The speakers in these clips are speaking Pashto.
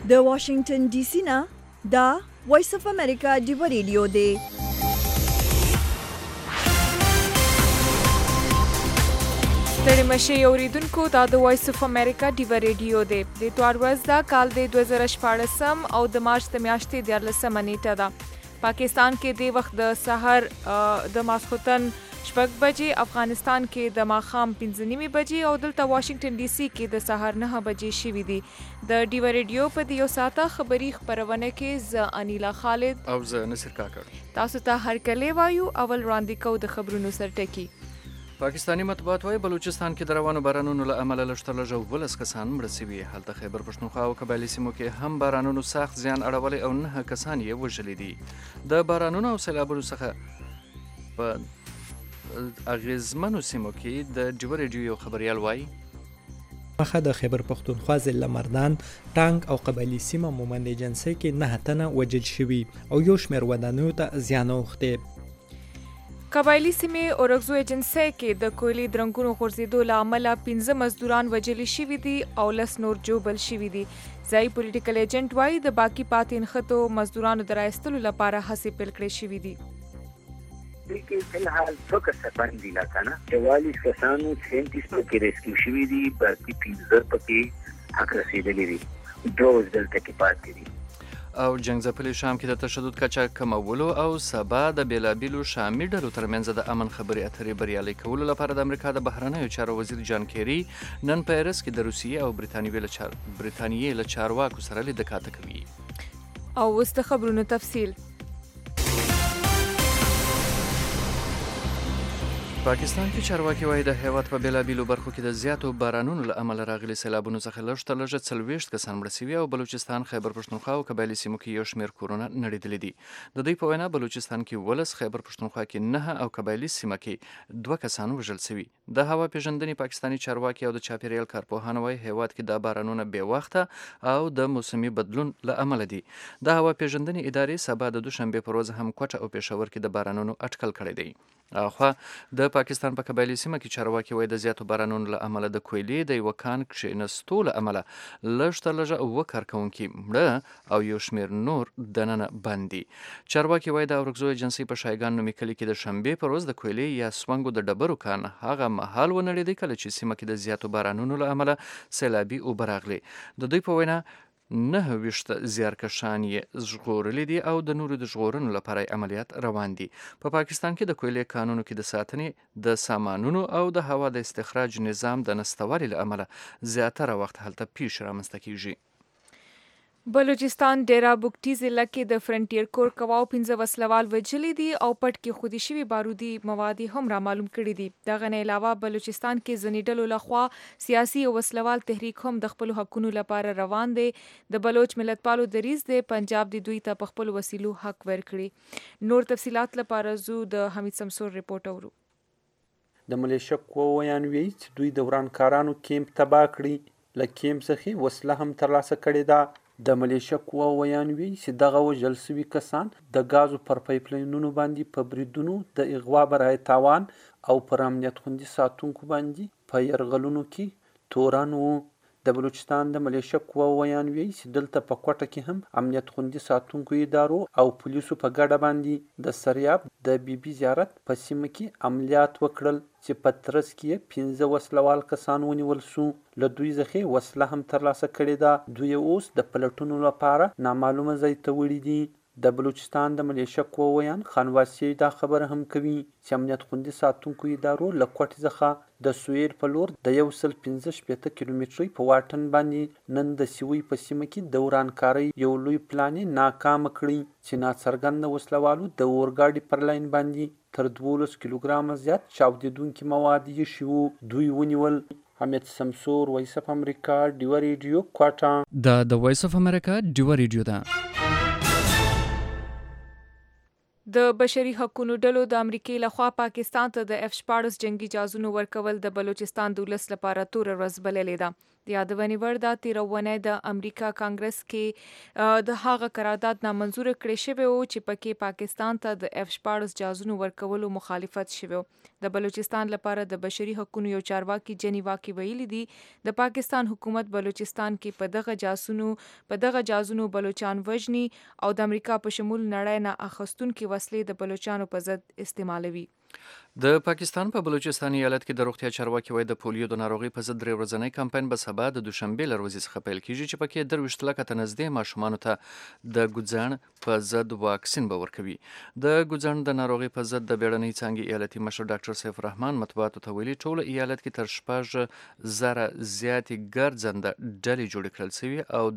د واشنگټن ډي سي نه دا وایس اف امریکا ډیو ریډیو دی. ستړي مشي اوریدونکو دا د وایس اف امریکا ډیو ریډیو دی. د اتوار ورځ دا کال د 2014 او د مارچ د میاشتې 14 نیټه ده. پاکستان کې د وخت د سحر د ماسخوتن 6 بجې، افغانستان کې د ماښام 5:30 بجې او دلته واشنگټن ډي سي کې د سحر 9 بجې شوي دي. د ډیو ریډیو په دې یو ساعته خبري خپرونه کې زه انیلا خالد او زه نصر کاکړ تاسو ته هرکلی وایو. اول وړاندې کوو د خبرونو سرټکي. پاکستانی مطبوعات وايي بلوچستان کې د روانو بارانونو له امله لږ 12 کسان مړه شوي. هلته خیبر پښتونخوا او قبایلي سیمو کې هم بارانونو سخت زیان اړولی او 9 کسان یې وژلي دي. د بارانونو او سیلابونو څخه په اغیزمنو سیمو کې د ډیو ریډیو یو خبریال وايي مخه د خیبر پښتونخوا ضلع مردان، ټانک او قبایلي سیمه مومند ایجنسۍ کې 9 تنه وژل شوي او یو شمېر ودانیو ته زیان اوښتی. قبایلي سیمې اورګزو ایجنسۍ کې د کویلي د رنګونو غورځېدو له امله 15 مزدوران وژلي شوي دي او 10 نور ژوبل شوي دي. ځایي پولیټیکل ایجنټ وایي د باقي پاتې نښتو مزدورانو د رایستلو لپاره هڅې پیل کړې شوي دي. دې فی الحال څو کسان دي لکه 44 کسانو 37 پکې ریسکیو شوي دي، باقي 15 پکې حق رسېدلي دي، 2 دلته کې پاتې دي. او جنګ ځپلي شام کې د تشدد کچه کمولو او سبا د بیلابیلو شامي ډلو ترمنځ د امن خبرې اترې بریالۍ کولو لپاره د امریکا د بهرنیو چارو وزیر جان کیری نن پیرس کې د روسیې او برېټانیې له چارواکو سره لید کاته کوي. او اوس د خبرونو تفصیل. پاکستان کې چارواکي وايي د هیواد په بیلابیلو برخو کې د زیاتو بارانونو له امله راغلي سیلابونو څخه لږ 40 کسان مړه شوي او بلوچستان، خیبر پښتونخوا او قبایلي سیمو کې یو شمېر کورونه نړېدلي دي. د دوی په وینا بلوچستان کې 12، خیبر پښتونخوا کې 9 او قبایلي سیمه کې 2 کسان وژل شوي. د هوا پیژندنې پاکستاني چارواکي او د چاپیریال کارپوهان وايي هیواد کې د بارانونو بې وخته او د موسمي بدلون له امله دي. د هوا پیژندنې ادارې سبا د دوشنبې په ورځ هم کوټه او پېښور کې د بارانونو اټکل کړی دی. اخوا د پاکستان په قبایلي سیمه کې چارواکي وايي د زیاتو بارانونو له امله د کویلي د یوه کان کښېنستو له امله لږ 9 کارکوونکي مړه او یو شمېر نور دننه بند دي. چارواکي وايي د اورګزو ایجنسۍ په شایګان نومي کلي کې د شنبې په ورځ د کویلي یا سونګو د ډبرو کان هغه مهال ونړېدی کله چې سیمه کې د زیاتو بارانونو له امله سیلابي اوبه راغلې. د دوی په وینا 9 زیارکشان یې ژغورلي دي او د نورو د ژغورنو لپاره عملیات روان دي. په پاکستان کې د کویلي کانونو کې د ساتنې د سامانونو او د هوا د استخراج نظام د نشتوالي له امله زیاتره وخت هلته پیښې رامنځته کیږي. بلوچستان ډیرا بوکټي ضلع کې د فرنټیر کور قواو 15 وسلوال وژلي دي او پټ کې خودي شوي بارودي مواد هم را معلوم کړي دي. دغه نه علاوه بلوچستان کې ځینې ډلو لخوا سیاسي او وسلوال تحریک هم د خپل حقونو لپاره روان دي. د بلوچ ملتپالو دریځ د پنجاب د دوی ته په خپل وسیلو حق ورکړي. نور تفصيلات لپاره زو د حمید سمسور رپورټ اورو. د ملیشه قواو ویانوي چې دوی د ورانکارانو کیمپ تباه کړي، له کیمپ څخه وسله هم ترلاسه کړې ده. د ملیشه قواو ویانوي چې دغه وژل شوي کسان د غازو پر پایپلاینونو باندې په بریدونو د اغوا برای تاوان او پر امنیت خوندي ساتونکو باندې په یرغلونو کې تورن وو. د بلوچستان د ملیشه قواو ویانوي چې دلته په کوټه کې هم امنیت خوندي ساتونکو ادارو او پولیسو په ګډه باندې د سریاب د بي زیارت په سیمه کې عملیات وکړل چې په ترڅ کې 15 وسلوال کسان ونیول شو. له دوی څخه وسله هم ترلاسه کړې ده. دوی اوس د پلټونو لپاره نامعلومه ځای ته وړي دي. د بلوچستان د ملیشه قواو ویان خانواسی دا خبره هم کوي چې امنیت خوندي ساتونکو ادارو له کوټې څخه د سویر په لور د 115 کیلومترۍ په واټن باندې نن د سیوی په سیمه کې د ورانکارۍ یو لوی پلان ناکام کړی چې ناڅرګنده وسلوالو د اورګاډي پر لاین باندې تر 12 کیلوګرامه زیات چاودیدونکي مواد یې شو. دوی ونیول. حمید سمسور، وایس اف امریکا ډیو ریډیو کوټه. د وایس اف امریکا ډیو ریډیو ده. د بشري حقوقو ډلو د امریکای لخوا پاکستان ته د F-14 جنگي جهازونو ورکول د بلوچستان د ولس لپاره تور ورځ بللې ده. د یادونې وړ ده تېره اونۍ د امریکا کانګرس کې د هغه قرارداد نامنظوره کړی شوی و چې پکې پاکستان ته د F-14 جهازونو ورکولو مخالفت شوی و. د بلوچستان لپاره د بشري حقوقو یو چارواکي جنی واکي ویلي دي د پاکستان حکومت بلوچستان کې په دغه جازونو بلوچان وژني او د امریکا په شمول نړۍ نه اخیستونکي وسلې د بلوچانو په ضد استعمالوي. د پاکستان په بلوچستان ایالت کې د روغتیا چارواکي وایي د پولیو د ناروغۍ په ضد 3 ورځنی کمپاین به سبا د دوشنبې له ورځې څخه پیل کیږي چې پکې 23 لکه ته نږدې ماشومانو ته د ګوځڼ په ضد واکسین به ورکوي. د ګوځڼ د ناروغۍ په ضد د بیړنۍ څانګې ایالتي مشر ډاکټر سیف الرحمن مطبوعاتو ته ویلي ټول ایالت کې تر 6,000 زیاتې ګرځنده ډلې جوړې کړل شوي او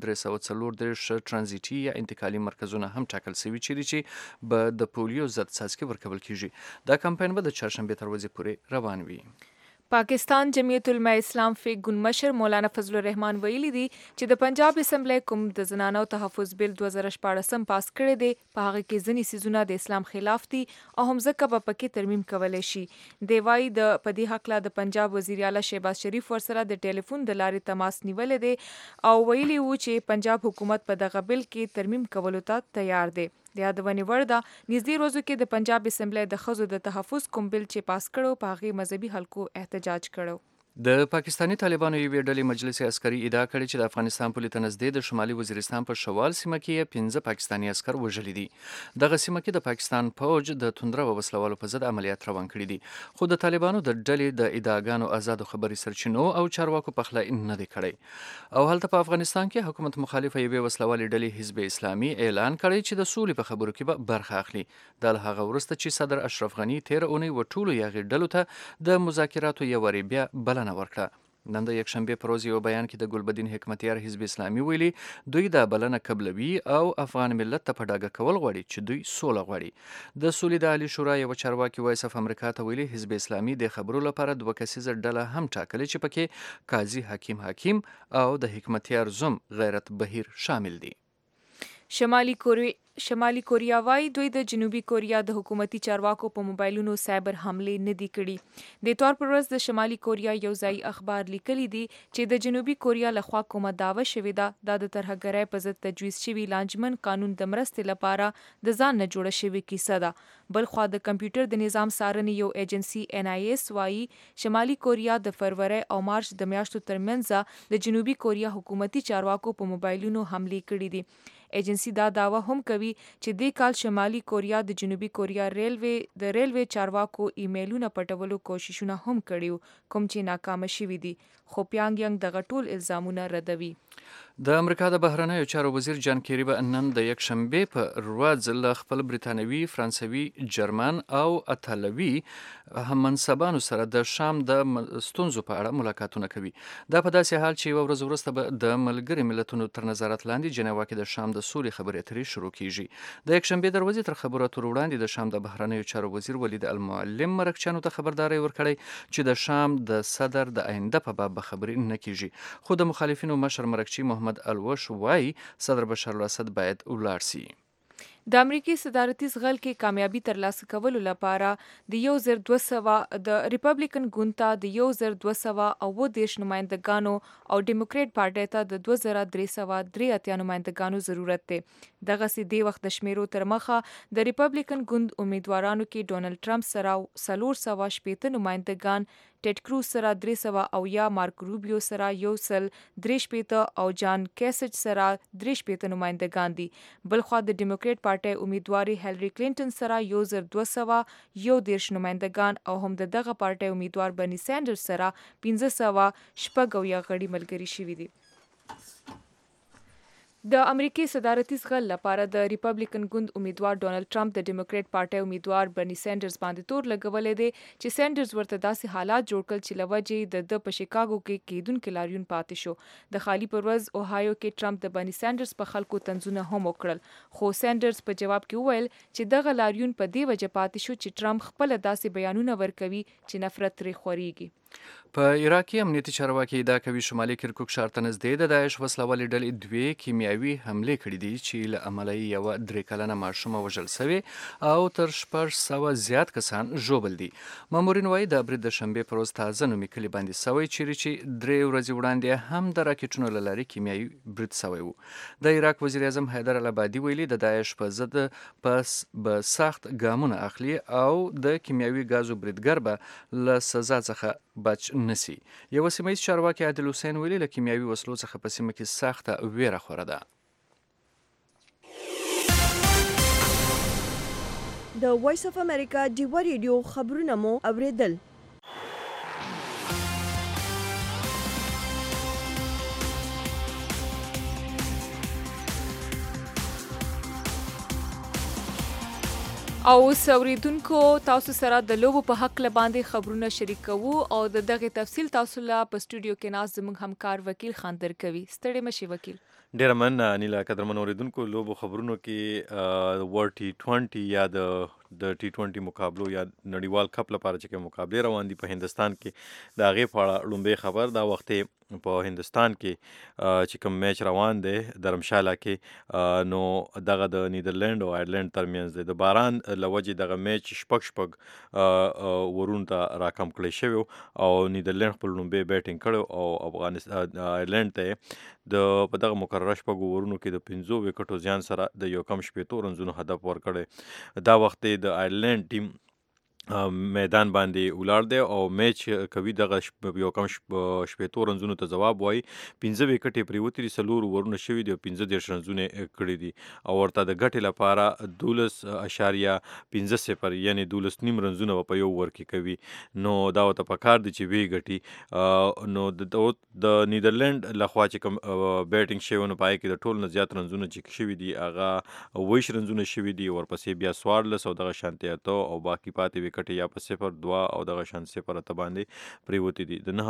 334 ترانزیتي یا انتقالي مرکزونه هم ټاکل شوي چې به د پولیو ضد څاڅکي ورکول کیږي. دا کمپاین به د چهارشنبې تر ورځې پورې روان وي. پاکستان جمعیت علماء اسلام فیک ګوند مشر مولانا فضل الرحمن ویلي دي چې د پنجاب اسمبلی کوم د زنانو تحفظ بل 2014 پاس کړی دی په هغه کې ځینې سیزونه د اسلام خلاف دي او هم ځکه به پکې ترمیم کولی شي. دی وايي د پدې حق لا د پنجاب وزیر اعلی شهباز شریف ورسره د ټلیفون د لارې تماس نیولې دی او ویلي وو چې پنجاب حکومت په دغه بل کې ترمیم کولو ته تیار دی. د یادونې وړ ده نږدې ورځو کې د پنجاب اسمبلی د ښځو د تحفظ کوم بل چې پاس کړو په هغې مذهبي حلقو احتجاج کړو. د پاکستانی طالبانو یوې ډلې مجلس عسکري ادعا کړې چې د افغانستان پولې ته نږدې د شمالي وزیرستان په شوال سیمه کې 15 پاکستانی عسکر وژلي دي. دغه سیمه کې د پاکستان پوج د توندره او وسلوالو په ضد عملیات روان کړي دي خو د طالبانو د ډلې د ادعاګانو آزادو خبري سرچینو او چارواکو پخلی نه دی کړی او هلته په افغانستان کې حکومت مخالفه یوې وسلوالې ډلې حزب اسلامي اعلان کړی چې د سولې په خبرو کې به برخه اخلي. د هغه وروسته چې صدر اشرف غنی 13 اونۍ وټولو یغې ډلو ته د مذاکراتو یو وری بیا بلنه ورکړه. نن د یکشنبې په ورځ یو بیان کې د ګلبدین حکمتیار حزب اسلامي ویلي دوی دا بلنه قبلوي او افغان ملت ته په ډاګه کول غواړي چې دوی سوله غواړي. د سولې د عالی شورا یو چارواکي وایس اف امریکا ته ویلي حزب اسلامي د خبرو لپاره 2 کسیزه ډله هم ټاکلې چې پکې قاضي حکیم او د حکمتیار زوم غیرت بهیر شامل دي. شمالي کوریا وايي دوی د جنوبي کوریا د حکومتي چارواکو په موبایلونو سایبر حمله نه دي کړي. د اتوار پر ورځ د شمالي کوریا یو ځای اخبار لیکلی دی چې د جنوبي کوریا لخوا کومه دعوه شوې ده د ترهګرۍ په ضد تجویز شوی لانجمن قانون د مرستې لپاره د ځان نه جوړه شوې کیسه ده. بل خوا د کمپیوټر د نظام څارنې یو ایجنسی NIS وايي شمالي کوریا د فروری او مارچ د میاشتو ترمنځ د جنوبي کوریا حکومتي چارواکو په موبایلونو حمله کړې دي. ایجنسی دا دعوه هم کوي چې د کال شمالي کوریا د جنوبي کوریا ریلوي چارواکو ایمیلونه پټولو کوششونه هم کړیو کوم چې ناکام شوي دي خو پیانګ یانګ دغه ټول الزامونه ردوي. د امریکا د بهرنیو چارو وزیر جان کیری به نن د یکشنبې په ورځ له خپل بریتانوي، فرانسوي، جرمن او ایتالوي هممنصبانو سره د شام د ستونزو په اړه ملاقاتونه کوي. دا په داسې حال چې یوه ورځ وروسته به د ملګري ملتونو تر نظارت لاندې جنیوا کې د شام د سولې خبرې اترې شروع کیږي. د یکشنبې د ورځې تر خبرو اترو وړاندې د شام د بهرنیو چارو وزیر ولید المعلم مرکچیانو ته خبرداری ورکړی چې د شام د صدر د آینده په باب خبرې نه کیږي. خو د مخالفینو مشر مرکچی محمد الوش وايي صدر بشار الاسد باید ولاړ سي. د امریکای صدارتي زغل کې کامیابی ترلاسه کولو لپاره د 1200 د ریپبلیکن ګوند ته د 1230 نمائندګانو او ډیموکریټ پارټي ته د 2383 نمائندګانو ضرورت دی. دغه سي د وخت د شمیرو تر مخه د ریپبلیکن ګوند امیدوارانو کې ډونالد ټرمپ سره 480 نمائندګان، ټیډ کروز سره 300 او یا مارک روبیو سره 130 او جان کیسج سره 30 نمائندګان دي. بلخوا د ډیموکریټ پارټي امیدواري هیلری کلینټن سره 1210 نمائندګان او هم دغه پارټي امیدوار برني سانډرز سره 1500 غړي ملګري شوي دي. د امریکای صدارتي زغل لپاره د ریپبلیکن ګوند امیدوار ډونالد ټرمپ د ډیموکریټ پارټي امیدوار برني سانډرز باندې تور لګولې دي چې سانډرز ورته داسې حالات جوړ کړل چې لوجې د په شیکاګو کې کېدونکو لاریون پاتې شو. د خالی پر ورځ اوهایو کې ټرمپ د برني سانډرز په خلکو تنظونه هم وکړل خو سانډرز په جواب کې وویل چې دغه لاریون په دې وجه پاتې شو چې ټرمپ خپل داسې بیانونه ورکوي چې نفرت لري خوريږي. په عراق کې امنیتي چارواکي ادعا کوي شمالي کرکوک ښار ته نږدې د داعش وسلوالې ډلې 2 کیمیاوي حملې کړې دي چې له امله یې یوه 3 کلنه ماشومه وژل سوې او تر 600 زیات کسان ژوبل دي. مامورین وایي د برید د شنبې پر ورځ تازه نومي کلي باندې سوی چیرې چې 3 ورځې وړاندې هم د راکټونو له لارې کیمیاوي برید سوی و. د عراق وزیر اعظم حیدر العبادي ویلي د داعش په ضد به سخت ګامونه اخلي او د کیمیاوي ګازو بریدګر به له سزا څخه بچ نسی. یو سیمه ییز چارواکي عادل حسین ویلي له کیمیاوي وسلو څخه په سیمه کې سخته ویره خوره ده. د وایس اف امریکا ډیوا ریډیو خبرونه مو اوریدل. او اوریدونکو تاسو سره د لوبو په حق باندې خبرونه شریکوو او د دغه تفصیل تاسو له په سټوډیو کې ناز زموږ همکار وکیل خاندر کوي. ستړي مشي وکیل. ډیر مننه انیلا. قدرمن اوریدونکو لوبو خبرونو کې ورلد ټي 20 یا د ټي 20 مقابلو یا نړیوال کپ لپاره چې مقابله روان دي په هندستان کې د هغې په اړه لومړی خبر دا وخت په هندستان کې چې کوم میچ روان دی درمشاله کې نو دغه د نیدرلند او آیرلند ترمنځ دی. د باران له وجې دغه میچ شپږ ورونو ته راکم کړی شوی او نیدرلند خپل لومړی بیټینګ کړی او افغانستان آیرلند ته په دغه مقرره شپږو ورونو کې د 15 وکټو زیان سره د یو کم شپېتو رنزونو هدف ورکړی. دا وخت د آیرلند ټیم میدان باندې ولاړ دی او میچ کوي دغه یو کم شپېتو رنزونو ته ځواب وایي. 15 وکټې پرېوتې دي، 4 ورونه شوي دي او 15 رنزونه کړي دي او ورته د ګټې لپاره 12.50 یعنې 12.5 رنزونه په یو اوور کې کوي. نو دا ورته پکار دي چې ویې ګټي. نو د نیدرلند لخوا چې کوم بیټینګ شوی نو په هغې کې د ټولو نه زیات رنزونه چې شوي دي هغه 20 رنزونه شوي دي، ورپسې بیا 14 او دغه شانتې 8 او باقي پاتې وکټې یا په 0.2 او دغه شان 0 ته باندې پرېوتې دي. د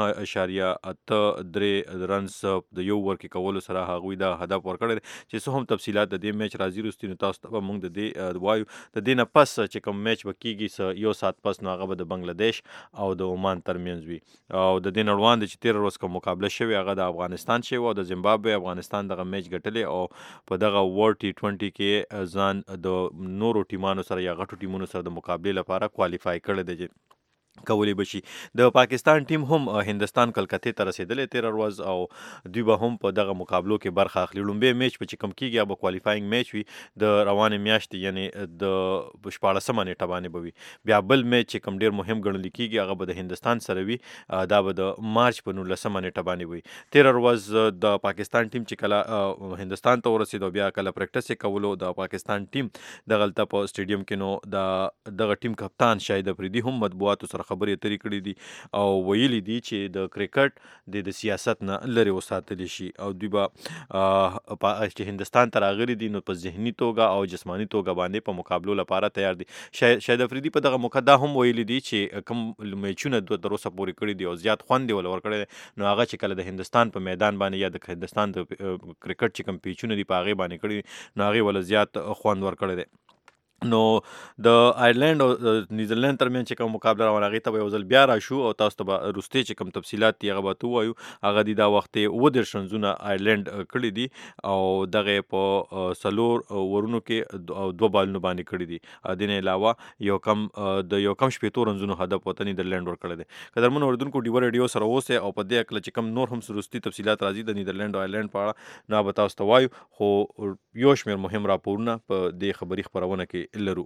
9.83 رنز د یو اوور کې کولو سره هغوی دا هدف ورکړی چې څه هم تفصیلات د دې میچ راځي وروستي نو تاسو ته به موږ د دې وایو. د دې نه پس چې کوم میچ به کېږي یو ساعت پس نو هغه به د بنګلادیش او د عمان ترمنځ وي او د دې نه وړاندې چې 13 ورځ کوم مقابله شوې هغه د افغانستان شوی او د زیمبابوې افغانستان دغه میچ ګټلی او په دغه ورلد ټي 20 کې ځان د نورو ټیمانو سره یا غټو ټیمونو سره د مقابلې لپاره کوالیفای کړی دی چې کولی بشي. د پاکستان ټیم هم هندستان کلکتې ته رسېدلی 13 ورځ او دوی به هم په دغه مقابلو کې برخه اخلي. لومړی میچ په چې کوم کېږي هغه به کوالیفاینګ میچ وي د روانې میاشتې یعنې د 14مه نیټه باندې به وي. بیا بل میچ چې کوم ډېر مهم ګڼل کېږي هغه به د هندستان سره وي، دا به د مارچ په 19مه نیټه باندې وي. 13 ورځ د پاکستان ټیم چې کله هندستان ته ورسېد او بیا کله پریکټس یې کولو د پاکستان ټیم دغلته په سټیډیم کې نو دغه ټیم کپتان شاهد افریدي هم مطبوعاتو سره خبرې اترې کړې دي او ویلي دي چې د کرکټ د سیاست نه لرې وساتلی شي او دوی به چې هندستان ته راغلي دي نو په ذهني توګه او جسماني توګه باندې په مقابلو لپاره تیار دي. شاهد افریدي په دغه موقع دا هم ویلي دي چې کوم میچونه تر اوسه پورې کړي دي او زیات خوند یې ورکړی دی نو هغه چې کله د هندستان په میدان باندې یا د هندستان د کرکټ چې کوم پیچونه دي په هغې باندې کړي نو هغې وله زیات خوند ورکړی دی. نو د آیرلند او نیدرلند ترمنځ چې کوم مقابله روانه هغې ته به یو ځل بیا راشو او تاسو ته به وروستۍ چې کوم تفصیلات دي هغه به ته ووایو. هغه دي دا وخت یې 30 رنزونه آیرلند کړي دي او دغه یې په 4 ورونو کې او 2 بالونو باندې کړي دي. د نه علاوه د یو کم شپېتو رنزونو هدف ورته نیدرلند ورکړی دی. قدرمن اورېدونکو ډیوه ریډیو سره اوسئ او په دې هکله چې کوم نور هم وروستي تفصیلات راځي د نیدرلند او آیرلند په اړه نو به تاسو ته وایو، خو یو شمېر مهم راپورونه په دې خبري خپرونه کې لرو.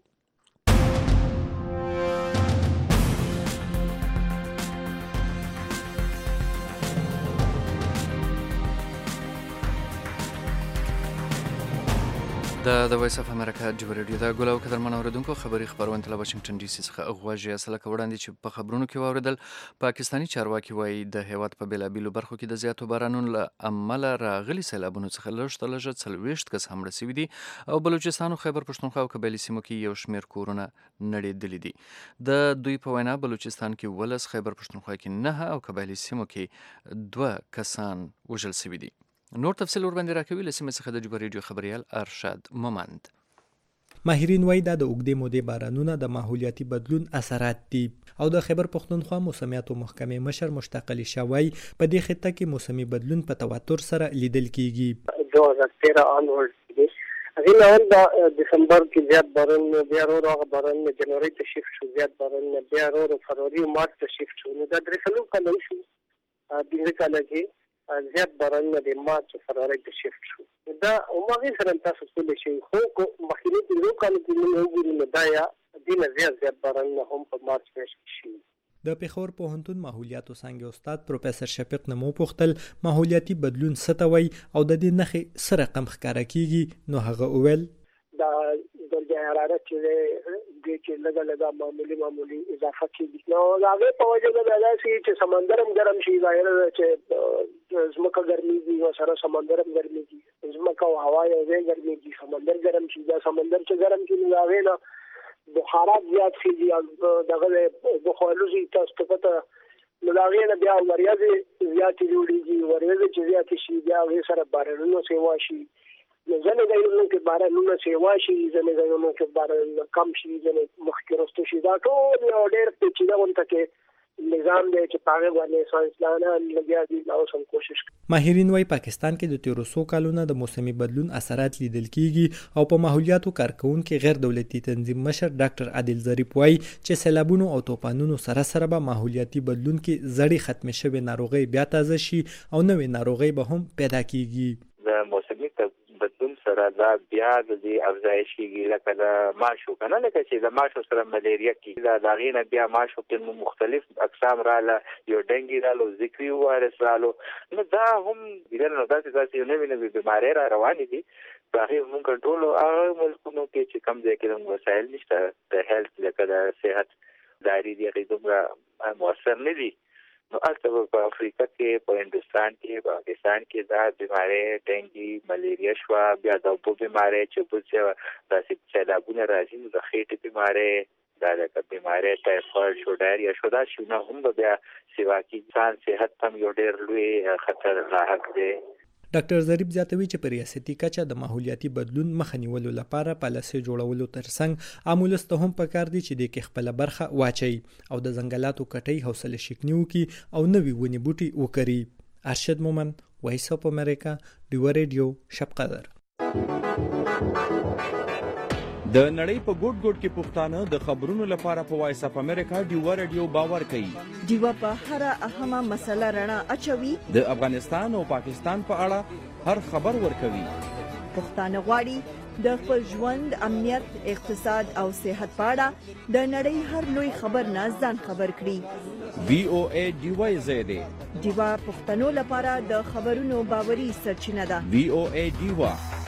د وایس اف امریکا ډیوا ریډیو د ګل او قدرمن اوریدونکو خبري خبرونه له واشنگټن ډي سي څخه غوږی اصله وړاندې چې په خبرونو کې واوریدل. پاکستاني چارواکي وایي د هیواد په بیلابیلو برخو کې د زیاتو بارانونو له امله راغلي سیلابونو څخه لږ تر لږه 40 کس هم مړه سوي دي او بلوچستان او خیبر پښتونخوا او قبایلي سیمو کې یو شمېر کورونه نړېدلي دي. د دوی په وینا بلوچستان کې 12، خیبر پښتونخوا کې 9 او قبایلي سیمو کې 2 کسان وژل سوي دي. نور تفصیل ورباندې راکوي له سیمې څخه د ډیوا ریډیو خبریال ارشاد مومند. ماهرین وایي دا د اوږدې مودې بارانونه د ماحولیاتي بدلون اثرات دي او د خیبر پښتونخوا موسمیاتو محکمې مشر مشتاق علي شاه وایي په دې خطه کې موسمي بدلون په تواتر سره لیدل کیږي. 2013 onwards هغه نه د دسمبر کې زیات باران بیا ورو باران جنوري ته شیفت شو، زیات باران بیا ورو فروری او مارچ ته شیفت شو. نو دا درې څلور کال شو د کال کې زیات باران د مارچ فروری ته شیفت شو. دا عمومي سره تاسو څه شي خو مخکې د یو کال کې موږ وګورو دا یا د زیات باران هم په مارچ کې شي. د پېښور پوهنتون ماحولیاتو څانګې استاد پروفیسور شفیق نمو پوښتل ماحولیاتي بدلون څه ته وایي او د دې نښې څه رقم ښکاره کیږي. نو هغه وویل دا درجه حرارت چې لږه معمولی اضافه کیږي. نو هغه په وجه د چې سمندر هم ګرم شي، ظاهر چې ځمکه ګرمېږي او سره سمندر هم ګرمېږي، ځمکه او هوا یو ځای ګرمېږي، سمندر ګرم شي. دا سمندر چې ګرم شي نو هغه نه بخارات زیات شي او دغه بخارلوزي تاسو ته پته نو هغه نه بیا وریاځي زیات جوړیږي، وریاځي چې زیات شي بیا هغه سره بارانونو سیوا شي. نو ځنې ځایونو کې بارانونو سیوا شي، ځنې ځایونو کې باران کم شي، ځنې مخکې راسته شي. دا ټول یو ډېر پیچیده ونته کې نظام دی چې پاغه باندې ساينسدانان لګیا دي او سم کوشش کوي. ماهرین وايي پاکستان کې د تیرو څو کالونو د موسمي بدلون اثرات لیدل کیږي او په ماحولیاتو کارکونکو غیر دولتي تنظیم مشر ډاکټر عادل ظریف وايي چې سیلابونو او طوفانونو سره سره به ماحولیاتي بدلون کې زړې ختم شوی ناروغي بیا تازه شي او نوې ناروغي به هم پیدا کیږي. د موسمي بدلون سره دا بیا د افزایش کیږي، لکه د ماشو کنه، لکه چې د ماشو سره ملیریا کیږي، دا غینه بیا ماشو کې مختلف اقسام رااله، یو ډنګي رااله، ذکری وایرس رااله. نو دا هم د داسې یو نوې بیماری را روانې دي. هغه موږ کنټرول او ملکونو کې چې کم ځای کې وسایل نشته د هیلث لکه د صحت ادارې دي هغه دومره موثر نه دي. نو البته په افریقا کې، په هندوستان کې، پاکستان کې دا بیماری ډنګي ملیریا شو، بیا د اوبو بیماری چې په داسې سیلابونه راځي نو د خېټې بیماری، دا د بیماری ټایفاید شو، ډایریا شو، دا شونه هم بیا سیوا کې انسان صحت هم یو ډېر لوی خطر راهک دی. ډاکټر ظریف زیاتوي چې په ریاستي کچه د ماحولیاتي بدلون مخه نیولو لپاره پالیسي جوړولو ترڅنګ عامولس ته هم پکار دي چې د کې خپل برخه واچي او د ځنګلاتو کټي حوصله شکنی وکي او نوې ونې بوټي وکري. ارشد مومن، وایس اف امریکا، ډیو ریډیو، شب قدر. د نړۍ په ګوټ ګوټ کې پښتانه د خبرونو لپاره په وایس اف امریکا ډیو ریډیو باور کوي. ډیو په هر اهمه مسله رڼا اچوي، د افغانستان او پاکستان په اړه هر خبر ورکوي. پښتانه غواړي د خپل ژوند، امنیت، اقتصاد او صحت په اړه د نړۍ هر لوی خبر نه ځان خبر کړي. وی او ای ډیو زیاده ډیو پښتنو لپاره د خبرونو باوري سرچینه ده. وی او ای ډیو.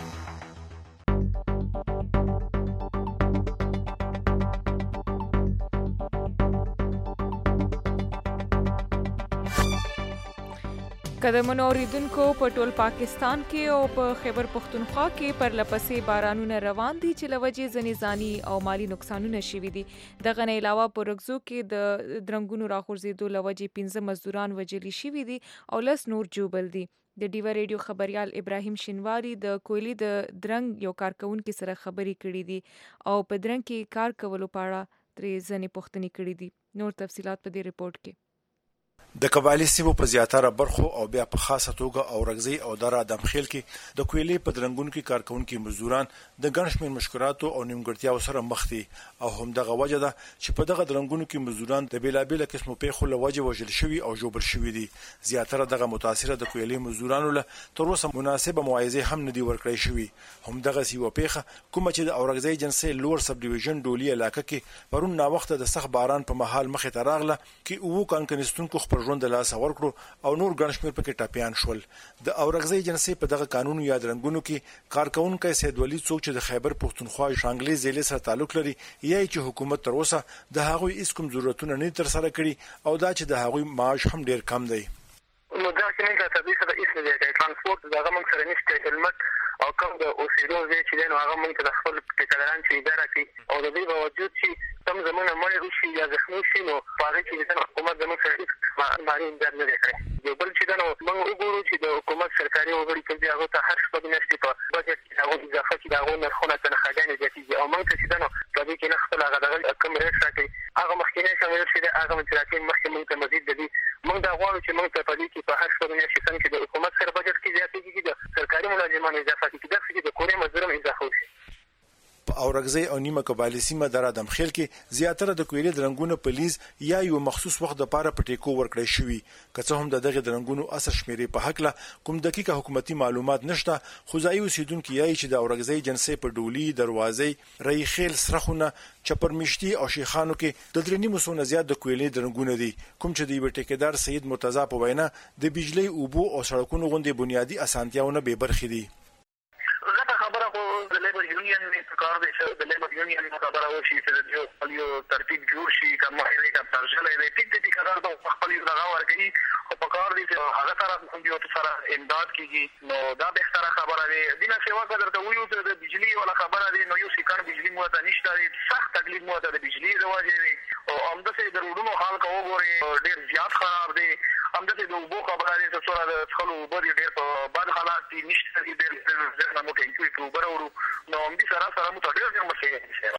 قدمونو اوریدونکو په ټول پاکستان کې او په خیبر پښتونخوا کې پر لپسې بارانونه روان دي چې لوجې ځنې ځاني او مالی نقصانونه شوي دي. دغه نه علاوه په رګزو کې د درنګونو راغورځېدو لوجې 15 مزدوران وژلي شوي دي او 10 نور جوبل دي. د ډیو ریډیو خبريال ابراهیم شینواری د کویلی د درنګ یو کارکونکو سره خبرې کړې دي او په درنګ کې کار کولو په اړه ترې ځنې پوښتنې کړې دي. نور تفصيلات په دې رپورت کې. د قبایلی سیمو په زیاتره برخو او بیا په خاصه توګه اورغزي او در ادمخیل کې د کویلې په درنګونو کې کارکونکو مزدوران د ګڼشمیر مشکلاتو او نیمګړتیاو سره مخ دي او هم دغه وجه ده چې په دغه درنګونو کې مزدوران د بیلابل قسمو پیښو له وجه وژل شوي او جوړ شوي دي. زیاتره دغه متاثره د کویلې مزدورانو له تر اوسه مناسبه معاوضه هم نه دی ورکړی شوی. هم دغه سیمه پیښه کومه چې د اورغزي جنسي لور سب ډیویژن ډولي علاقې کې پرون نا وخت د سخت باران په محل مخه تراغله کې وو کانکنستونکو خپل ژوند د لاس ورکړو او نور ګڼشمیر پکې ټاپیان شول. د اورغزي جنسي په دغه قانون یا درنګونو کې کارکونکو سید ولی څوک چې د خیبر پښتونخوا شانګلي ضلع سره تعلق لري یا چې حکومت تر اوسه د هغوی هیڅ کوم ضرورتونه نه تر سره کړي او دا چې د هغوی معاش هم ډیر کم دی. نو دا چې نه د طبيعي سره هیڅ نه دی، ترانسپورت دغه موږ سره نشته، هلمټ او کوم د اوسېدو ځای چې دی نو هغه موږ ته د خپل ټیکداران چې اداره کوي او د دې باوجود چې کوم زمونږ مړی وشي یا زخمي شي نو په هغې کې د حکومت زموږ سره هېڅ مالي امداد نه دی کړی. یو بل چې دی نو موږ وګورو چې د حکومت سرکاري وګړي کوم دي هغو ته هر شپږ میاشتې په بجټ کې د هغو اضافه چې د هغو نرخونه تنخواګانې زیاتېږي او موږ ته چې دی نو په دې کې نه خپل هغه دغه کوم ریټ راکوي هغه مخکینی شمېر چې دی هغه چې راکوي مخکې موږ ته مزید د دې موږ دا غواړو چې موږ ته په دې کې په هر شپږ میاشتې څنګه چې د حکومت سره بجټ کې زیاتېږي د سرکاري ملازمانو اضافه کېږي داسې چې د کورنۍ مزدور هم اضافه وشي. په اورګزۍ او نیمه قبایلي سیمه د رادم خیل کې زیاتره د کویلې د رنګونو په لیز یا یو مخصوص وخت د پاره په ټیکو ورکړی شوی که څه هم دغه د رنګونو اثر شمیرې په حق له کوم دقیقه حکومتي معلومات نشته خو ځایي اوسیدونکو یې چې د اورګزۍ جنسي په ډولي دروازې ری خیل سرخونه چپرمشتي او شیخانو کې د درنی مسونه زیات د کویلې د رنګونو دي کوم چې د یو ټیکدار سید مرتضی په وینا د بجلی اوبو او سړکونو غوندي بنیادی اسانتیاونه به برخې دي. خبره خو د لیبر یونین په کار دی چې د لیبر یونین خبره وشي چې یو ترتیب جوړ شي کوم هیله کوم ترجمه دی ټیک ټیک قرار د خپل دغه ورګي خو په کار دی چې هغه سره یو سره امداد کیږي نو دا به ستاره خبره دی دینه سیوا قدر ته ویو ته د بجلی ولا خبره دی نو یو سکان بجلی مو ته نشته سخت تکلیف مو ته د بجلی رواجې دی او همدغه د روډونو حال کو وګوري ډیر زیات خراب دی همدغه د وبو خبره دی چې سره د خلکو وبر ډیر په بد حالات دي نشته ډیر ځکه مو کوي چې وبر ورو نو هم دي سره مو ته ډیر مسئله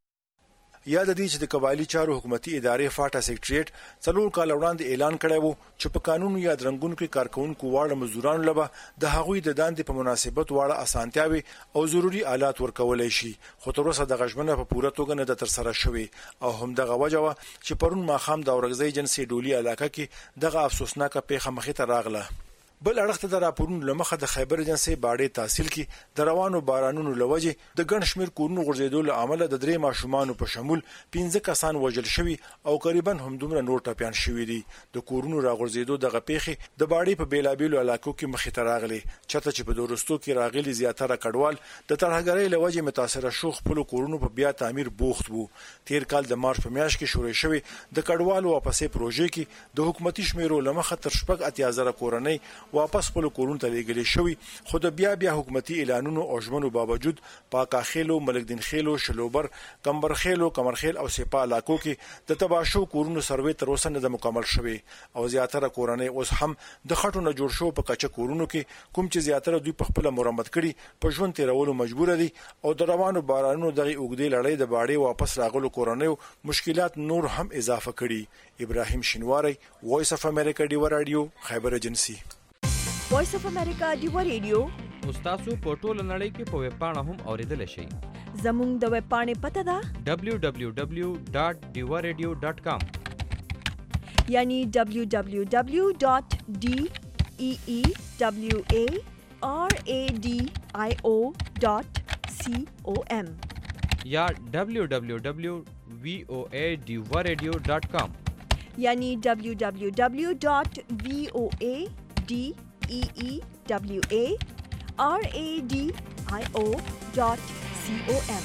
یاد دي چې د قبایلی چارو حکومتي ادارې فاټا سیکریټریټ څلور کال وړاندې اعلان کړی وو چې په قانون یا درنګونو کې کارکونکو واړه مزدورانو لپاره د هغوی د داندې په مناسبت واړه اسانتیاوي او ضروري آلات ورکولای شي خو تر اوسه د غژمنه په پوره توګه نه د تر سره شوی او هم دغه وجوه چې پرون ماخام د اورګزۍ جنسي ډولي علاقه کې دغه افسوسناکه پیښه مخې ته راغله. بل اړخته د راپورونو لمخه د خیبر جنسي باډې تحصیل کې د روانو بارانونو لوجه د ګڼ شمیر کورونو غورځېدو له امله د درې ماشومان په شمول 15 کسان وژل شوي او تقریبا همدومره نور ټاپیان شوي دي. د کورونو راغورځېدو دغه پیښې د باډې په بیلابیلو علاقو کې مخې ته راغلي چاته چې په دورستو کې راغلي زیاتره کډوال د ترهګرۍ لوجه متاثره شو خپل کورونو په بیا تعمیر بوخت وو. تیر کال د مارچ په میاشت کې شروع شوی د کډوالو واپسې پروژې کې د حکومتي شمیرو لمخه تر شپږ اتیا زره کورنۍ واپس خپل کورونو ته لېږلي شوی خو د بیا حکومتي اعلانونو او ژمنو باوجود پاکا خېلو ملک دین خېلو شلوبر کمبر خېلو کمرخېل او سپا علاقو کې د تباشو کورونو سروې تر اوسه نه مکمل شوی او زیاتره کورنۍ اوس هم د خټو نه جوړ شو په کچه کورونو کې کوم چې زیاتره دوی په خپل مرمت کړي په ژوند تیرولو مجبور دي او د روانو بارانونو دغه اوګدې لړۍ د باډې واپس راغلو کورنۍ مشکلات نور هم اضافه کړي. ابراهیم شینواری وایس اف امریکا ډیو رادیو خیبر ایجنسی. وایس اف امریکا ډیو رادیو تاسو په ټوله نړۍ کې په ویب پاڼه هم اوریدلی شئ. زموږ د ویب پاڼې پته ده www.diwaradio.com یعنی www.deewaradio.com یا www.voadiwaradio.com یعنی www.voadeewaradio.com.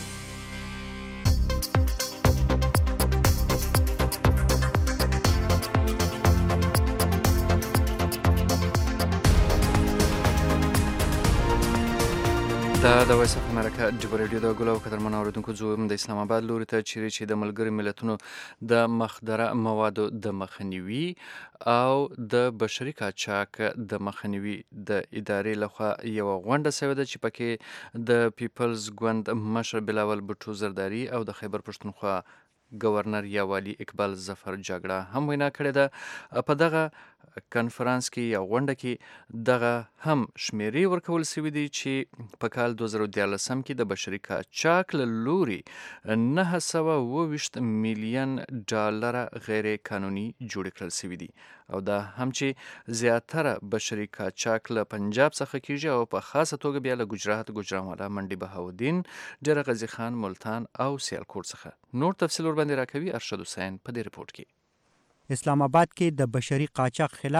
دا د وایس اف امریکا ډیو رادیو د ګلو قدرمن اوریدونکو زوم د اسلام آباد لوري ته چې د ملګری ملتونو د مخدره موادو د مخنیوي او د بشري قاچاق د مخنیوي د ادارې لخوا یو غونډه شوې ده چې پکې د پیپلز ګوند مشر بلاول بوټو زرداری او د خیبر پښتونخوا گورنر یا والی اقبال ظفر جګړه هم وینا کړې ده. په دغه کنفرانس کې یا غونډه کې دغه هم شمیرې ورکول شوې دي چې په کال 2014 کې د بشري قاچاق له لوري 920 میلیون ډالر غیر قانوني جوړ کړل شوي دي او دا هم چې زیاتره بشري قاچاق له پنجاب څخه کیږي او په خاصه توګه بیا له ګجرات ګجرانوالا منډي بهاودین ډېر غزي خان ملتان او سیالکوټ څخه. نور تفصیل ور باندې راکوي ارشد حسین په دې رپورت کې. اسلام آباد کې د بشري قاچاق خلاف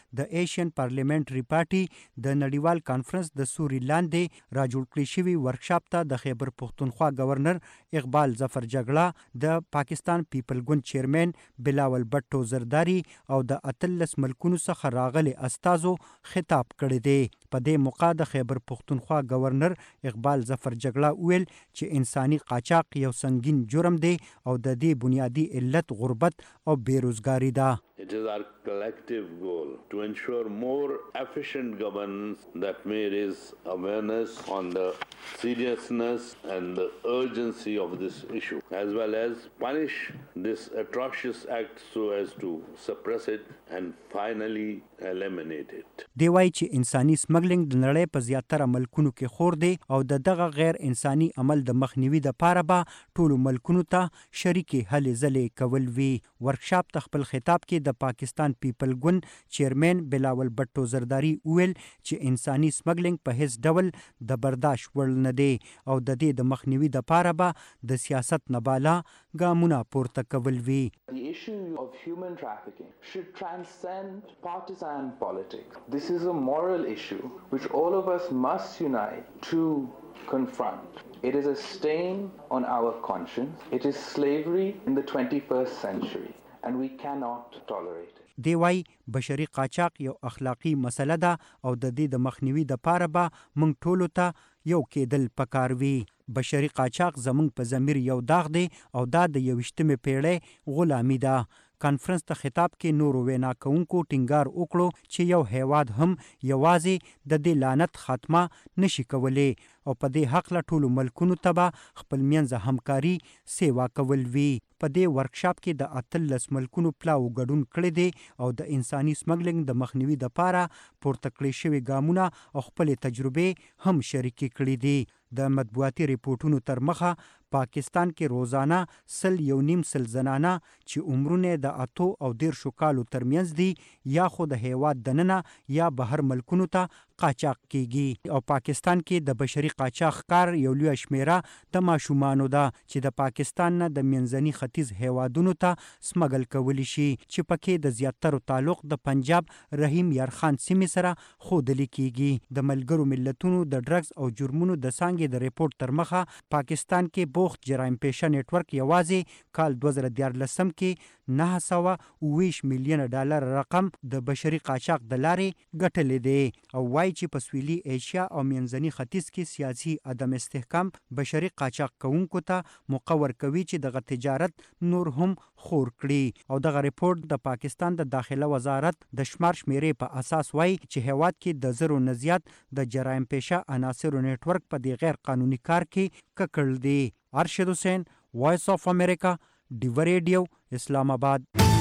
د ایشین پارلیمنټري پارټي د نړیوال کانفرنس د سوري لاندې راجوړ کړی شوی ورکشاپ ته د خیبر پختونخوا گورنر اقبال ظفر جګړه د پاکستان پیپل ګوند چیرمن بلاول بټو زرداری او د 13 ملکونو څخه راغلي استازو خطاب کړی دی. په دې موقع د خیبر پختونخوا گورنر اقبال ظفر جګړه ویل چې انساني قاچاق یو سنگین جرم دی او د دې بنیادی علت غربت او بیروزګاری ده. It is our collective goal to ensure more efficient governance that may raise awareness on the seriousness and the urgency of this issue, as well as punish this atrocious act so as to suppress it and finally eliminate it. دی وایي چې انساني سمګلینګ د نړۍ په زیاتره ملکونو کې خور دی او دغه غیر انساني عمل د مخنیوي لپاره به ټولو ملکونو ته شریکې هلې ځلې کول وي. ورکشاپ ته خپل خطاب کې د پاکستان پیپل ګوند چیرمن بلاول بټو زرداری ویل چې انساني سمګلینګ په هیڅ ډول د برداشت وړ نه دی او د دې د مخنیوي لپاره به د سیاست نه بالا ګامونه پورته کول وي. The issue of human trafficking should transcend partisan politics. This is a moral issue which all of us must unite to confront. It is a stain on our conscience. It is slavery in the 21st century and we cannot tolerate it. دی وای بشري قاچاق یو اخلاقی مسله ده او د دې د مخنیوي لپاره به موږ ټولو ته یو کېدل پکار وي. بشري قاچاق زموږ په ضمیر یو داغ دی او دا د 21مې پیړۍ غلامي ده. کانفرنس ته خطاب کې نورو وینا کوونکو ټینګار وکړو چې یو هیواد هم یوازې د دې لعنت خاتمه نشي کولی او په دې حق له ټولو ملکونو ته به خپل منځ همکاري سیوا کول وي. په دې ورکشاپ کې د 13 ملکونو پلاو ګډون کړی دی او د انساني سمګلینګ د مخنیوي لپاره پورته کړی شوي ګامونه او خپل تجربې هم شریکې کړي دي. د مطبوعاتي ریپورتونو تر مخه پاکستان کې روزانه 1.5 زنانه چې عمرونه د 8 او 10 کالو ترمنځ دي یا خو د هیواد دننه یا بهر ملکونو ته قاچاق کیږي او پاکستان کې د بشري قاچاق کار یو لوی شمیره د ماشومانو ده چې د پاکستان نه د منځني ختیځ هیوادونو ته سمګل کولی شي چې پکې د زیاترو تعلق د پنجاب رحیم یارخان سیمې سره ښودل کیږي. د ملګرو ملتونو د ډرګز او جرمونو د څانګې د ریپورت تر مخه پاکستان کې بوخت جرایم پیشه نیټورک یوازې کال 2014 کې $920 میلیون رقم د بشري قاچاق د لارې ګټلې دی او وایي چې په سویلي ایشیا او منځني ختیځ کې سیاسي عدم استحکام بشري قاچاق کوونکو ته موقع ورکوي چې دغه تجارت نور هم خور کړي. او دغه ریپورت د پاکستان د داخله وزارت د شمار شمیرې په اساس وایي چې هیواد کې د زرو نه زیات د جرایم پیشه عناصرو نیټورک په دې غیر قانوني کار کې ککړ دی. ارشد حسین، وایس آف امریکا، ډیو ریډیو، اسلام آباد.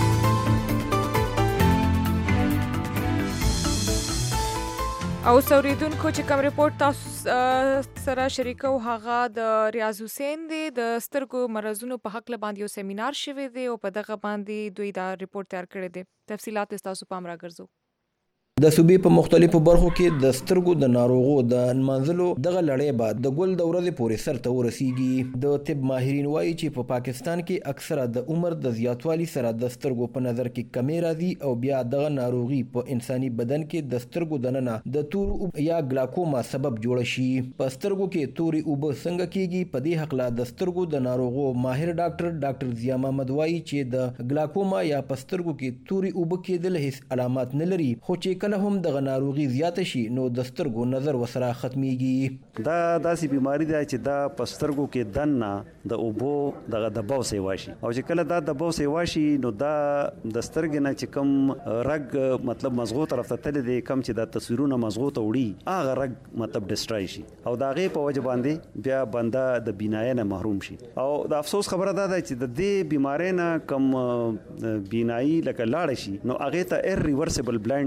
او سوریدونکو چې کوم ریپورت تاسو سره شریکو هغه د ریاض حسین دی. د سترګو مرزونو په حق باندې یو سیمینار شوی دی او په دغه باندې دوی دا ریپورت تیار کړی دی. تفصیلات تاسو پام راګرځو. د صوبې په مختلفو برخو کې د سترګو د ناروغو د انمانځلو دغه لړۍ بعد د ګل د ورځې پورې سرته ورسیږي. د طب ماهرین وایي چې په پاکستان کې اکثره د عمر د زیاتوالي سره د سترګو په نظر کې کمی راځي او بیا دغه ناروغي په انساني بدن کې د سترګو دننه د تور یا ګلاکوما سبب جوړ شي. په سترګو کې توري اوبه څنګه کیږي؟ په دې حق لا د سترګو د ناروغو ماهر ډاکټر ضیا محمد وایي چې د ګلاکوما یا په سترګو کې توري اوبه کېدل هیڅ علامات نه لري، خو چې کله هم دغه ناروغي زیاته شي نو د سترګو نظر وسره ختميږي. دا داسې بیماری ده چې دا په سترګو کې دننه د اوبو دغه دباو سیوا شي او چې کله دا دباو سیوا شي نو دا د سترګې نه چې کوم رګ مطلب مزغو طرف ته تللی دی، کم چې دا تصویرونه مزغو ته وړي هغه رګ مطلب ډسټرای شي او د هغې په وجه باندې بیا بنده د بینایي نه محروم شي. او د افسوس خبره دا ده چې د دې بیماری نه کم بینایي لکه لاړه شي نو هغې ته ایرریورسبل بلایندنس وایي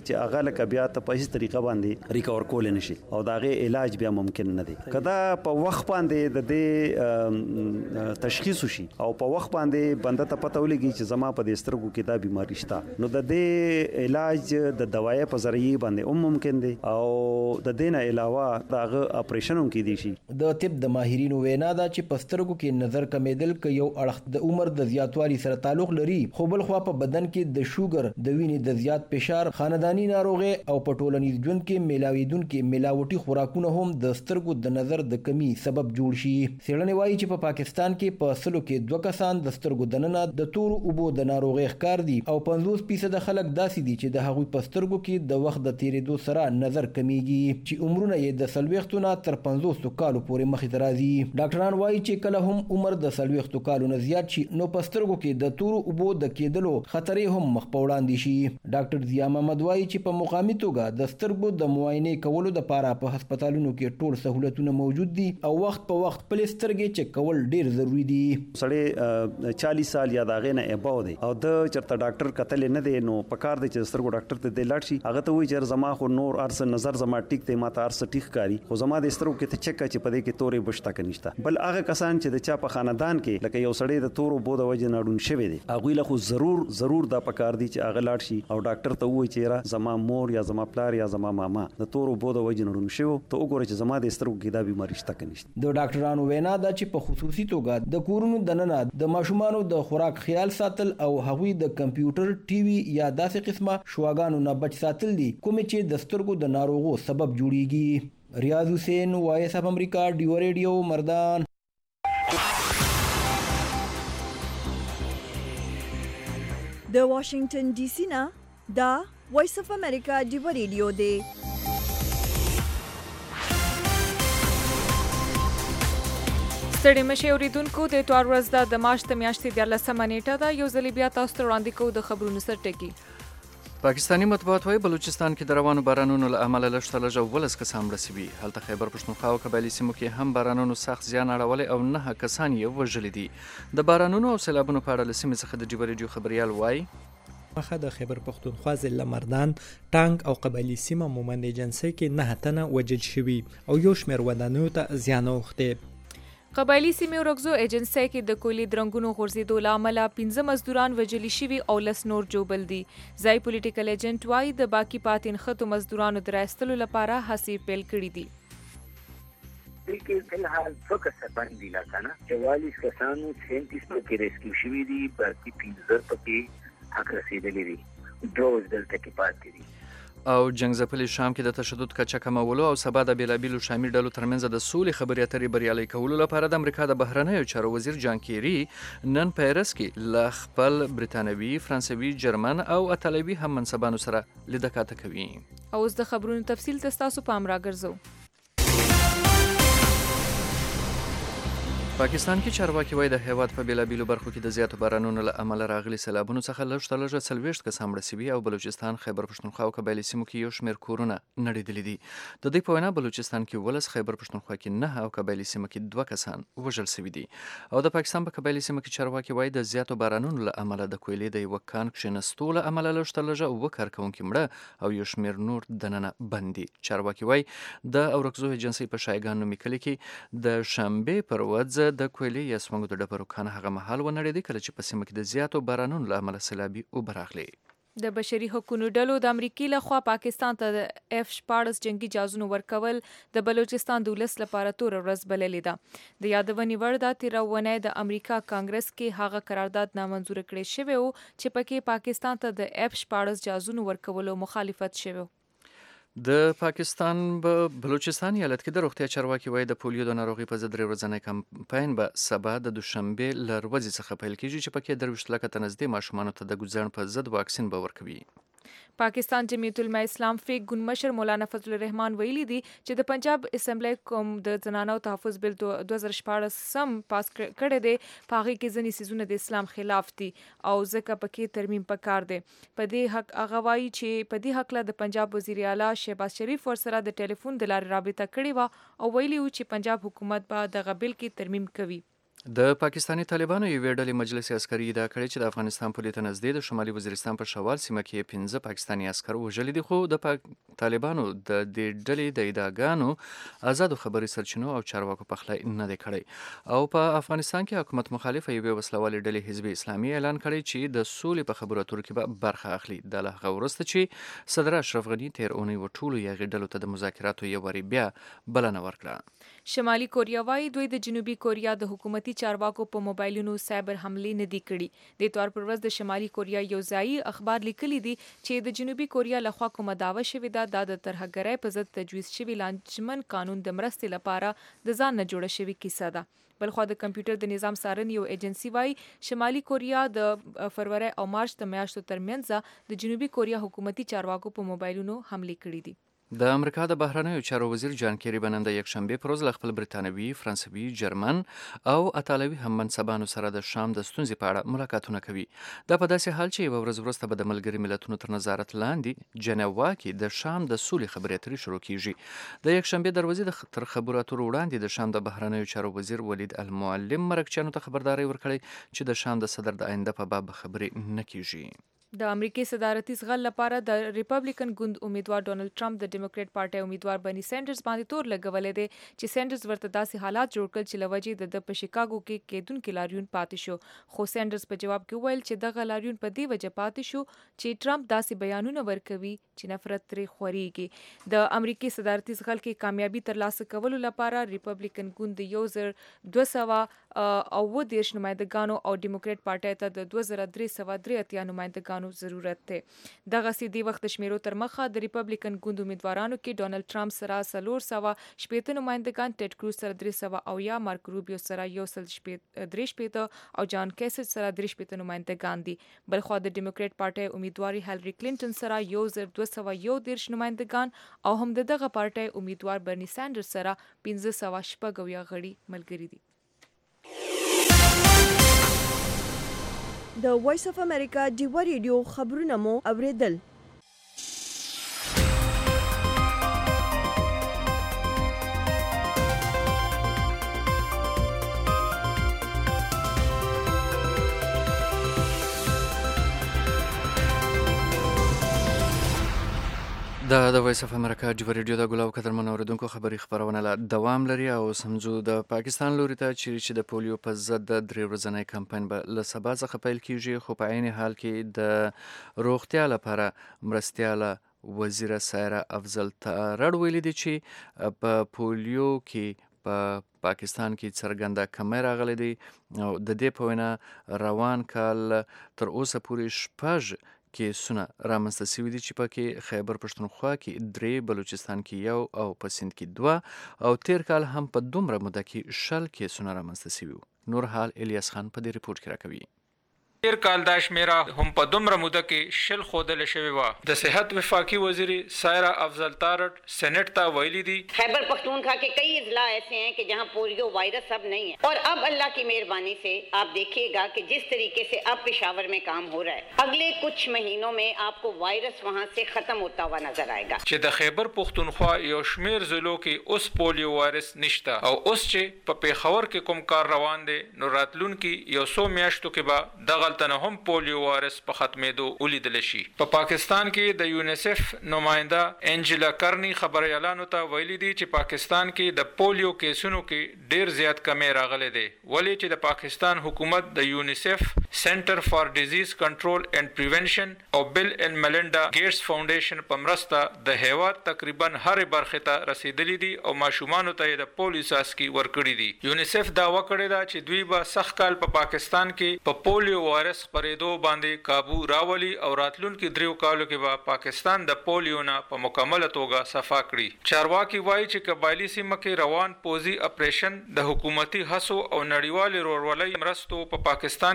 چې هغه لکه بیا ته په هیڅ طریقه باندې ریکور کول نشي او دا غي علاج بیا ممکن نه دی کدا په وخت باندې د دې تشخیص شي او په وخت باندې بنده ته پته ولګي چې زما په دې سترګو کې دا بیماری شته نو د دې علاج د دوايي په ذریعہ باندې ممکن دی او د دې نه علاوه داغه اپریشن هم کیدی شي د طب د ماهرینو وینا ده چې په سترګو کې نظر کمیدل ک یو اړخ د عمر د زیاتوالي سره تعلق لري خو بل خو په بدن کې د شوګر د وینې د زیات فشار خاندانی ناروغي او په ټولنیز ژوند کې ملاویدونکو ملاوټي خوراکونه هم د سترګو د نظر د کمی سبب جوړ شي څېړنې وایي چې په پاکستان کې په سلو کې 2 کسان د سترګو دننه د تور اوبو د ناروغي ښکار دي او 50% خلک داسې دي چې د هغوی په سترګو کې د وخت د تیریدو سره نظر کمیږي چې عمرونه یې د 40 نه تر 50 کالو پورې مخې ته راځي ډاکټران وایي چې کله هم عمر د 40 کالو نه زیات شي نو په سترګو کې د تور اوبو د کېدلو خطر هم مخ په وړاندې شي ډاکټر ضیا محمد وایي چې په مقامي توګه د سترګو د معاینه کولو لپاره په هسپتالونو کې ټول سہولتونه موجود دي او وخت په وخت خپل سترګې چک کول ډیر ضروری دي سړی 40 سال یا داغه نه اباو دی او د چرته ډاکټر کتل نه دی نو پکار دی چې سترګو ډاکټر ته د لاړ شي هغه ته وایي چې زما خو نور ارس نظر زما ټیک ته ماته ارس ټیک کاری خو زما د سترګو کې ته چک چې په دې کې تورې بشتا کنيشته بل هغه کسان چې د چا په خاندان کې لکه یو سړی د تورو بو د وجه ناډون شوی دی هغه له خو ضرور دا پکار دی چې هغه لاړ شي او ډاکټر ته وایي چې را زما مور یا زما پلار یا زما ماما د تورو بو د وجه ناډون شوی ته وګوره چې زما د سترګو کې دا بیماری شته کنيشته د ډاکټرانو وینا ده چې په خصوصي توګه د کورونو دننه د ماشومانو د خوراک خیال ساتل او هغوی د کمپیوټر ټي وي یا داسې قسمه شواګانو نه بچ ساتل دي کوم چې د سترګو د ناروغو سبب جوړیږي ریاض حسین وایس اف امریکا ډیو ریډیو مردان د واشنگټن ډي سي نه دا وایس اف امریکا ډیو ریډیو دی ستړي مشي اوریدونکو د اتوار ورځ د مارچ د میاشتې 14 نیټه ده یو ځل بیا تاسو ته وړاندې کوو د خبرونو سرټکی پاکستانی مطبوعات وايي بلوچستان کې د روانو بارانونو له امله لږ ولس کسان مړه شوي هلته خیبر پښتونخوا او قبایلي سیمو کې هم بارانونو سخت زیان اړولی او 9 کسان یې وژلي دي د بارانونو او سیلابونو په اړه له سیمې څخه د ډیو ریډیو خبريال وايي مخه د خیبر پښتونخوا ضلع مردان ټانک او قبایلي سیمه مومند ایجنسي کې 9 تنه وژل شوي او یو شمېر ودانیو ته زیان اوښتی قبایلی سیمې ورکزو ایجنسۍ کې د کویلي درنګونو غورځېدو له امله 15 مزدوران وژلي شوي او 10 نور جوبل دي ځای پولیټیکل ایجنټ وایي د باقي پاتې نښتو مزدورانو د راایستلو لپاره هڅې پیل کړي دي دلته فلحال څو کسان باندې لا کنه 44 کسانو 37 پکې ریسکیو شوي دي باقي 15 پکې حق رسیدلي دي دوز دلته کې پاتې دي او جنگ ځپلي شام کې د تشدد کچه کمولو او سبا د بیلابیلو شامي ډلو ترمنځ د سولې خبرې اترې بریالي کولو لپاره د امریکا د بهرنیو چارو وزیر جان کیری نن پیرس کې له خپل برتانوي فرانسوي جرمن او ایتالوي هم منصبانو سره لیدکاته کوي او اوس د خبرونو تفصیل تاسو پام راګرځو پاکستان کې چارواکي وایي د هیواد په بیلابیلو برخو کې د زیاتو بارانونو له امله راغلي سیلابونو څخه لږ 40 کسان مړه شوي او بلوچستان خیبر پښتونخوا او قبایلي سیمو کې یو شمېر کورونه نړېدلي دي د دوی په وینا بلوچستان کې ولس خیبر پښتونخوا کې 9 او قبایلي سیمه کې 2 کسان وژل شوي دي او د پاکستان په قبایلي سیمه کې چارواکي وایي د زیاتو بارانونو له امله د کویلې د یو کان کښېنستو له امله لږ او کارکونکي مړه او یو شمېر نور دننه بند دي چارواکي وایي د اورکزو ایجنسۍ په شایګان نومي کلي کې د شنبې پر ورځ د کویلې یا سمنګ د ډبرو کان هغه مهال ونړېدی کله چې په سیمه کې د زیاتو بارانونو له امله سیلابي اوبه راغلي د بشري حقوقو ډلو د امریکای لخوا پاکستان ته د F-14 جنگي جهازونو ورکول د بلوچستان د ولس لپاره تور ورځ بللې ده د یادونې وړ ده تیر ونې د امریکا کانګرس کې هغه قرارداد نامنظور کړی شوی او چې پکې پاکستان ته د F-14 جهازونو ورکولو مخالفت شوی د پاکستان په بلوچستان ایالت کې د روغتیا چارواکي وایي د پولیو د ناروغي په ضد ورځنی کمپاین به سبا د دوشنبه ل ورځې څخه پیل کیږي چې پکې 23 لکه ته نږدې ماشومانو ته د ګوزن په ضد واکسین به ورکوي پاکستان جمعیت العلماء اسلام فیک ګوند مشر مولانا فضل الرحمن ویلي دي چې د پنجاب اسمبلی کوم د زنانو تحفظ بل 2014 سم پاس کړی دی په هغه کې ځینې سیزونه د اسلام خلاف دي او ځکه پکې ترمیم پکار دی په دې حق هغه وایي چې په دې حق له د پنجاب وزیر اعلی شهباز شریف ورسره د ټلیفون د لارې رابطه کړې و او ویلي و چې پنجاب حکومت به د غبل کې ترمیم کوي د پاکستاني طالبانو یوې ډلې مجلس عسکري ادعا کړې چې د افغانستان پولې ته نږدې د شمالي وزیرستان په شوال سیمه کې 15 پاکستاني عسکر وژلي دي، خو د طالبانو د دې ډلې د ادعاګانو آزادو خبري سرچینو او چارواکو پخلی نه دی کړی. او په افغانستان کې حکومت مخالفه یوې وسلوالې ډلې حزب اسلامي اعلان کړی چې د سولې په خبرو اترو کې به برخه اخلي. د له هغه وروسته چې صدر اشرف غني تیر اونۍ وټولو یغې ډلو ته د مذاکراتو یو واری بیا بلنه ورکړه. شمالي کوریا وايي دوی د جنوبي کوریا د حکومتي چارواکو په موبایلونو سایبر حملې نه دي کړي. د اتوار پر ورځ د شمالي کوریا یو ځایي اخبار لیکلی دی چې د جنوبي کوریا لخوا کومه دعوه شوې ده د ترهګرۍ په ضد تجویز شوي لانجمن قانون د مرستې لپاره د ځان نه جوړه شوې کیسه ده. بلخوا د کمپیوټر د نظام څارنې یو ایجنسی وايي شمالي کوریا د فروری او مارچ د میاشتو ترمنځ د جنوبي کوریا حکومتي چارواکو په موبایلونو حملې کړي دي. د امریکا د بهرنیو چارو وزیر جان کیری به نن د یکشنبه پر ورځ له خپل برتانوي، فرانسوي، جرمن او ایتالوي هم منصبانو سره د شام د ستونزې په اړه ملاقاتونه کوي. دا په داسې حال چې یوه ورځ وروسته به د ملګري ملتونو تر نظارت لاندې جنیوا کې د شام د سولې خبرې اترې شروع کیږي. د یکشنبه دروازې تر خبرو اترو وړاندې د شام د بهرنیو چارو وزیر ولید المعلم مرکچیانو ته خبرداری ورکړی چې د شام د صدر د آینده په باب خبرې نه کیږي. د امریکای صدارتي زغل لپاره د ریپبلیکن ګوند امیدوار ډونالد ټرمپ د ډیموکریټ پارټي امیدوار برني سینډرز باندې تور لګولې دي چې سینډرز ورته داسې حالات جوړ کړل چې لوجې د په شیکاګو کې کېدونکو لاریون پاتې شو. خو سینډرز په جواب کې وویل چې دغه لاریون په دې وجه پاتې شو چې ټرمپ داسې بیانونه ورکوي چې نفرت ترې خوريږي. د امریکای صدارتي زغل کې کامیابی ترلاسه کولو لپاره ریپبلیکن ګوند د 1230 نمائندګانو او ډیموکریټ پارټي ته د 2383 نمائندګانو ضرورت دی. دغه سي دی وخت شمیرو تر مخه د ریپبلیکن ګوند امیدوارانو کې ډونالد ټرمپ سره 480 نمائندګان، ټیډ کروز سره 300 او یا مارک روبیو سره 133 او جان کیسج سره 33 نمائندګان دي. بلخو د ډیموکریټ پارټي امیدواري هیلری کلینټن سره 1210 نمائندګان او هم دغه پارټي امیدوار برني سینډرز سره 1500 غړي ملګري دي. د وایس اف امریکا ډیوا ریډیو خبرونه مو اوریدل. د وایس اف امریکا ډیوا ریډیو د ګلاو قدرمن اوریدونکو خبري خبرونه لا دوام لري او سمجو د پاکستان لوري ته چې د پولیو په ضد د 3 ورځنی کمپاین به له سبا څخه پیل کیږي. خو په عین حال کې د روغتیا لپاره مرستياله وزیر سایره افضل تارړ ویلي دي چې په پولیو کې په پاکستان کې څرګنده کمی راغلی دی او د دې په وینا روان کال تر اوسه پورې شپږ کیسونه رامنځته شوي دي چې پکې خیبر پښتونخوا کې 3، بلوچستان کې 1 او په سند کې 2 او تیر کال هم په دومره موده کې 10 کیسونه رامنځته شوي. نور حال الیاس خان په دې ریپورت کې راکوي. تیر کال دا شمیره هم په دومره موده کې شل خودل شوی و. د صحت وفاقی وزیر سایرہ افضل تارٹ سینٹ ته ویلی دی خیبر پختونخوا کے کئی اضلاع ایسے ہیں کہ جہاں پولیو وائرس اب نہیں ہے اور اب اللہ کی مہربانی سے آپ دیکھیے گا کہ جس طریقے سے اب پشاور میں کام ہو رہا ہے اگلے کچھ مہینوں میں آپ کو وائرس وہاں سے ختم ہوتا ہوا نظر آئے گا. چې د خیبر پختونخوا یو شمیر ضلعو کې اوس پولیو وایرس نشته او اوس چې په پیښور کې کوم کار روان دی نو راتلونکي یو 100 میاشتو کې به دغه نه هم پولیو وایرس په ختمېدو ولیدل شي. په پاکستان کې د یونیسف نماینده انجلا کرنی خبريالانو ته ویلي دي چې پاکستان کې د پولیو کیسونو کې ډیر زیات کمی راغلی دی ولې چې د پاکستان حکومت د یونیسف سنټر فار ډیزیز کنټرول اینڈ پریونشن او بل اینڈ میلنډا ګیټس فاونډیشن په مرسته د هیواد تقریبا هر برخه ته رسیدلی دي او ماشومان ته د پولیو ساسکی ورکړي دي. یونیسف داوا کړی دا چې دوی به سخت کال په پاکستان کې په پولیو وایرس پریدو باندې قابو راولي او راتلونکي 3 کالو کې به پاکستان د پولیو نه په مکمل توګه صفا کړي. چارواکي وایي چې قبایلی سیمه کې روان پوزي اپریشن د حکومتي هڅو او نړیوال ورورولۍ مرستو په پاکستان کې د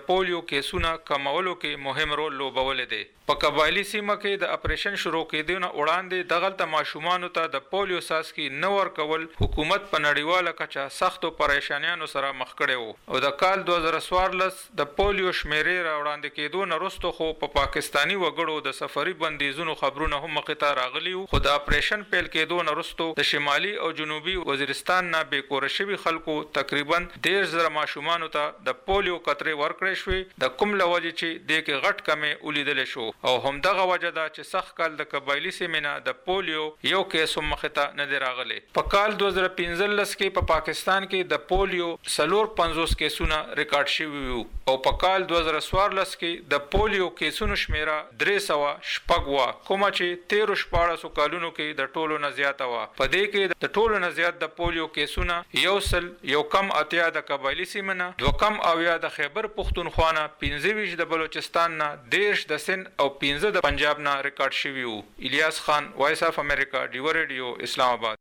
پولیو کیسونه کمولو کې مهم رول لوبولی دی. په قبایلی سیمه کې د اپریشن شروع کېدو نه وړاندې دغلته ماشومانو ته د پولیو څاڅکي نه ورکول حکومت په نړیواله کچه سختو پریشانیانو سره مخ کړی وو او د کال 2014 د پولیو شمیرې را وړاندې کېدو نه وروسته خو په پاکستاني وګړو د سفري بندیزونو خبرونه هم مخې ته راغلي وو. خو د اپریشن پیل کېدو نه وروسته د شمالي او جنوبي وزیرستان نه بېکوره شوي خلکو تقریبا 10,000 ماشومانو ته د پولیو قطرې ورکړې شوې د کوم له وجې چې دې کې غټ کمې ولیدلی شو او همدغه وجه ده چې سخت کال د قبایلي سیمې نه د پولیو یو کیس هم مخې ته نه دی راغلی. په کال 2015 کې په پاکستان کې د پولیو 450 کیسونه ریکارډ شوي وو او په کال 2014 کې د پولیو کیسونو شمیره 306 وه کومه چې 13-14 کالونو کې د ټولو نه زیاته وه. په دې کې د ټولو نه زیات د پولیو کیسونه 180 د قبایلي سیمې نه 2 د خیبر پختونخوا نه 25 د بلوچستان نه 10 د سند او 15 د پنجاب نه ریکارډ شوي وو. الیاس خان، وایس اف امریکا، ډیو ریډیو، اسلام آباد.